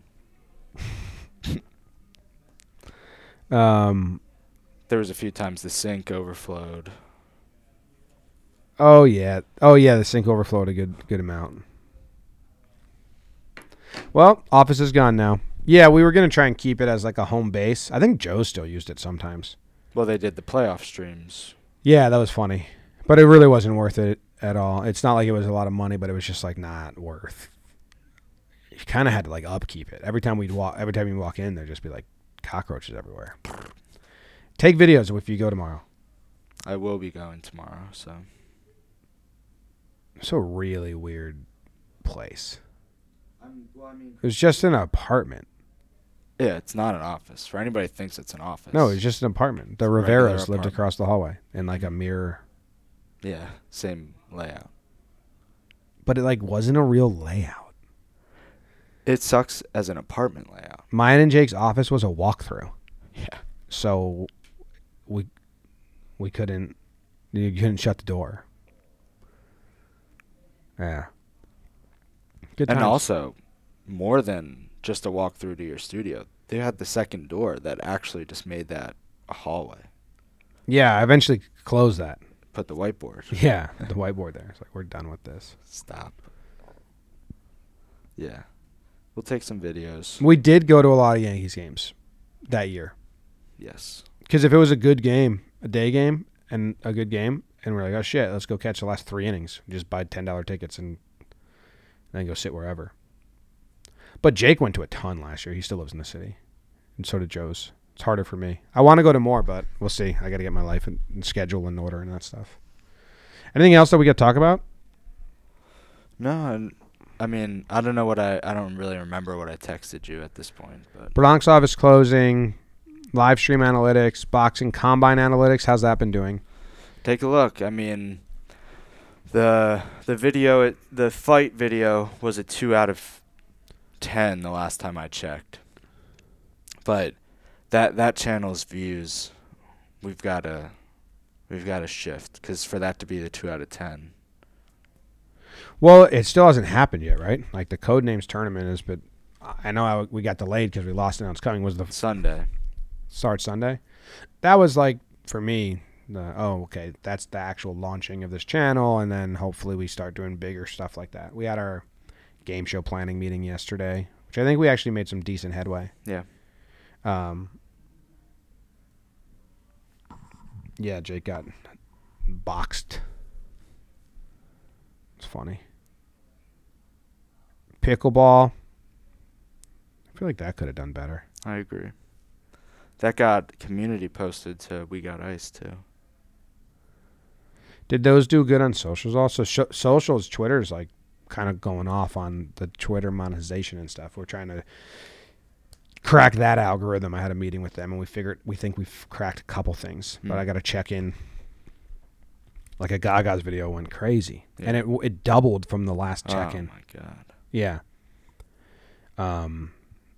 Um. There was a few times the sink overflowed. Oh yeah. Oh yeah. The sink overflowed a good good amount. Well, office is gone now. Yeah, we were gonna try and keep it as like a home base. I think Joe still used it sometimes. Well, they did the playoff streams. Yeah, that was funny, but it really wasn't worth it at all. It's not like it was a lot of money, but it was just like not worth. You kind of had to like upkeep it every time we'd walk. Every time you walk in, there'd just be like cockroaches everywhere. Take videos if you go tomorrow. I will be going tomorrow, so. It's a really weird place. I'm, well, I mean, It was just an apartment. yeah, it's not an office. For anybody who thinks it's an office. No, it was just an apartment. The It's a regular Riveros lived apartment. across the hallway in like a mirror, Yeah, same layout. but it like wasn't a real layout. It sucks as an apartment layout. Mine and Jake's office was a walkthrough, Yeah. so we we couldn't you couldn't shut the door. Yeah. Good And times. also, more than just a walk through to your studio, they had the second door that actually just made that a hallway. Yeah, I eventually closed that. Put the whiteboard. Yeah, the whiteboard there. It's like we're done with this. Stop. Yeah. We'll take some videos. We did go to a lot of Yankees games that year. Yes. Because if it was a good game, a day game, and a good game, and we're like, oh shit, let's go catch the last three innings. Just buy ten dollar tickets and then go sit wherever. But Jake went to a ton last year. He still lives in the city. And so did Joe's. It's harder for me. I want to go to more, but we'll see. I got to get my life and, and schedule in order and that stuff. Anything else that we got to talk about? No, I, I mean, I don't know what I, I don't really remember what I texted you at this point, but Bronx office closing, live stream analytics, boxing combine analytics. How's that been doing? take a look. I mean, the the video, it, the fight video was a two out of ten the last time I checked. But that that channel's views, we've got to we've got to shift because for that to be the two out of ten. Well, it still hasn't happened yet, right? Like the Codenames tournament is, but I know I, we got delayed because we lost it. Now it's coming. Was the Sunday. start Sunday? That was like for me. The, oh, okay, that's the actual launching of this channel, and then hopefully we start doing bigger stuff like that. We had our game show planning meeting yesterday, which I think we actually made some decent headway. Yeah. Um. Yeah, Jake got boxed. It's funny. Pickleball. I feel like that could have done better. I agree. That got community posted to We Got Ice too. Did those do good on socials also? Sh- socials, Twitter's like kind of going off on the Twitter monetization and stuff. We're trying to crack that algorithm. I had a meeting with them and we figured we think we've cracked a couple things, but Hmm. I got to check in. Like a Gaga's video went crazy, Yeah. and it it doubled from the last Oh check-in. my god. Yeah. Um.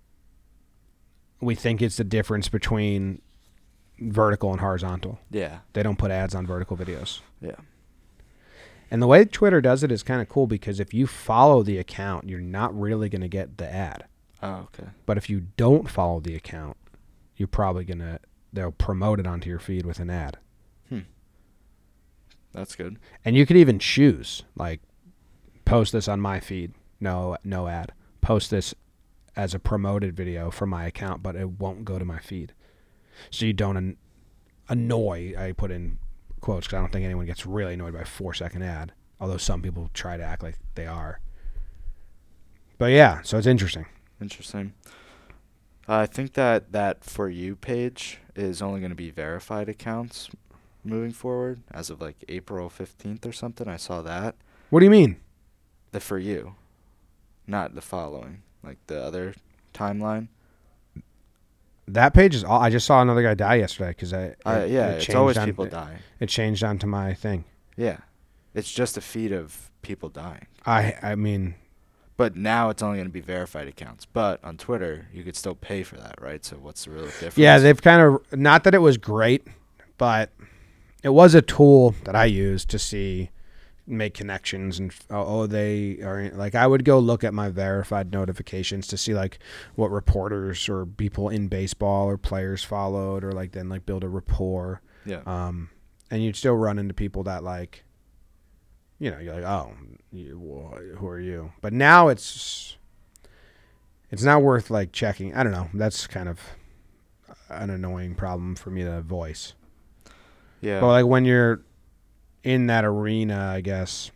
We think it's the difference between vertical and horizontal. Yeah. They don't put ads on vertical videos. Yeah. And the way Twitter does it is kind of cool because if you follow the account, you're not really going to get the ad. Oh, okay. But if you don't follow the account, you're probably going to, they'll promote it onto your feed with an ad. Hmm. That's good. And you could even choose, like, post this on my feed. No, no ad. Post this as a promoted video from my account, but it won't go to my feed. So you don't an- annoy, I put in quotes because I don't think anyone gets really annoyed by a four second ad, although some people try to act like they are. But yeah, so it's interesting. Interesting. Uh, I think that that For You page is only going to be verified accounts moving forward as of like April fifteenth or something. I saw that. What do you mean? The For You, not the following, like the other timeline. That page is all. I just saw another guy die yesterday because I. It, Uh, yeah, it it's changed always on- people it, dying. It changed onto my thing. Yeah, it's just a feed of people dying. I I mean, But now it's only going to be verified accounts. But on Twitter, you could still pay for that, right? So what's the real difference? yeah, they've kind of, not that it was great, but it was a tool that I used to see, make connections, and oh, oh they are like, I would go look at my verified notifications to see like what reporters or people in baseball or players followed, or like then like build a rapport. Yeah. Um, and you'd still run into people that like, you know, you're like, oh, you, wh- who are you? But now it's it's not worth like checking. I don't know. That's kind of an annoying problem for me to voice. Yeah. But like when you're in that arena, I guess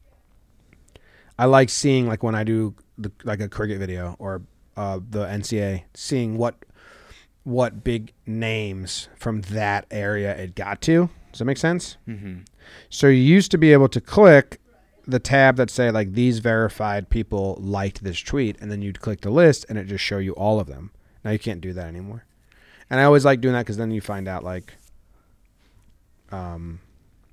I like seeing like when I do the, like a cricket video or uh, the N C A A, seeing what what big names from that area it got to. Does that make sense? Mm-hmm. So you used to be able to click the tab that say like these verified people liked this tweet, and then you'd click the list and it just show you all of them. Now you can't do that anymore. And I always like doing that because then you find out like um,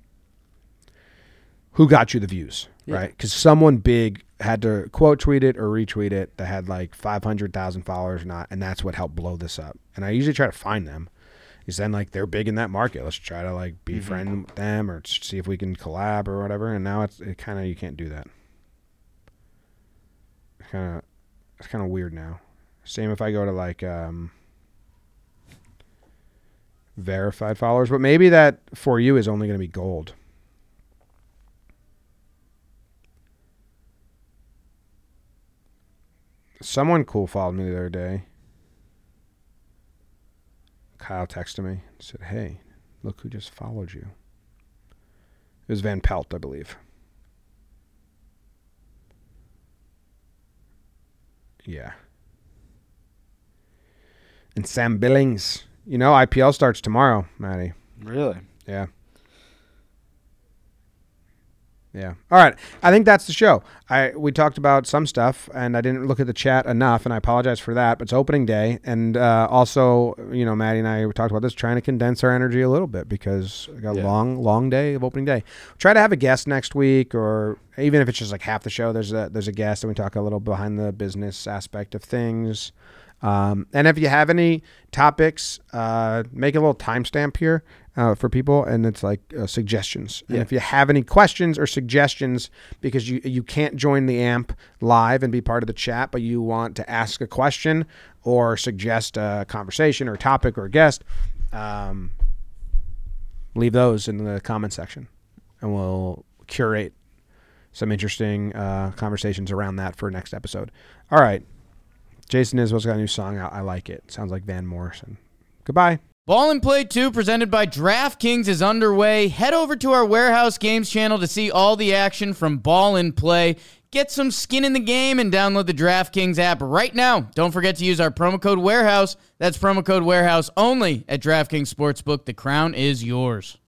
who got you the views, Yeah. right? Because someone big had to quote tweet it or retweet it that had like five hundred thousand followers or not, and that's what helped blow this up. And I usually try to find them. Is then like they're big in that market. Let's try to like befriend Mm-hmm. with them or see if we can collab or whatever. And now it's it kind of you can't do that. Kind of it's kind of weird now. Same if I go to like um, verified followers, but maybe that For You is only going to be gold. Someone cool followed me the other day. Kyle texted me and said, hey, look who just followed you. It was Van Pelt, I believe. Yeah. And Sam Billings. You know, I P L starts tomorrow, Maddie. Really? Yeah. Yeah. All right. I think that's the show. I we talked about some stuff, and I didn't look at the chat enough, and I apologize for that. But it's opening day, and uh, also, you know, Maddie and I we talked about this, trying to condense our energy a little bit because we got a Yeah. long, long day of opening day. Try to have a guest next week, or even if it's just like half the show, there's a there's a guest, and we talk a little behind the business aspect of things. Um, and if you have any topics, uh, make a little timestamp here uh, for people, and it's like uh, suggestions. And Yeah. if you have any questions or suggestions, because you you can't join the A M P live and be part of the chat, but you want to ask a question or suggest a conversation or topic or a guest, um, leave those in the comment section, and we'll curate some interesting uh, conversations around that for next episode. All right. Jason Isbell's got a new song out. I like it. Sounds like Van Morrison. Goodbye. Ball and Play two, presented by DraftKings, is underway. Head over to our Warehouse Games channel to see all the action from Ball and Play. Get some skin in the game and download the DraftKings app right now. Don't forget to use our promo code Warehouse. That's promo code Warehouse only at DraftKings Sportsbook. The crown is yours.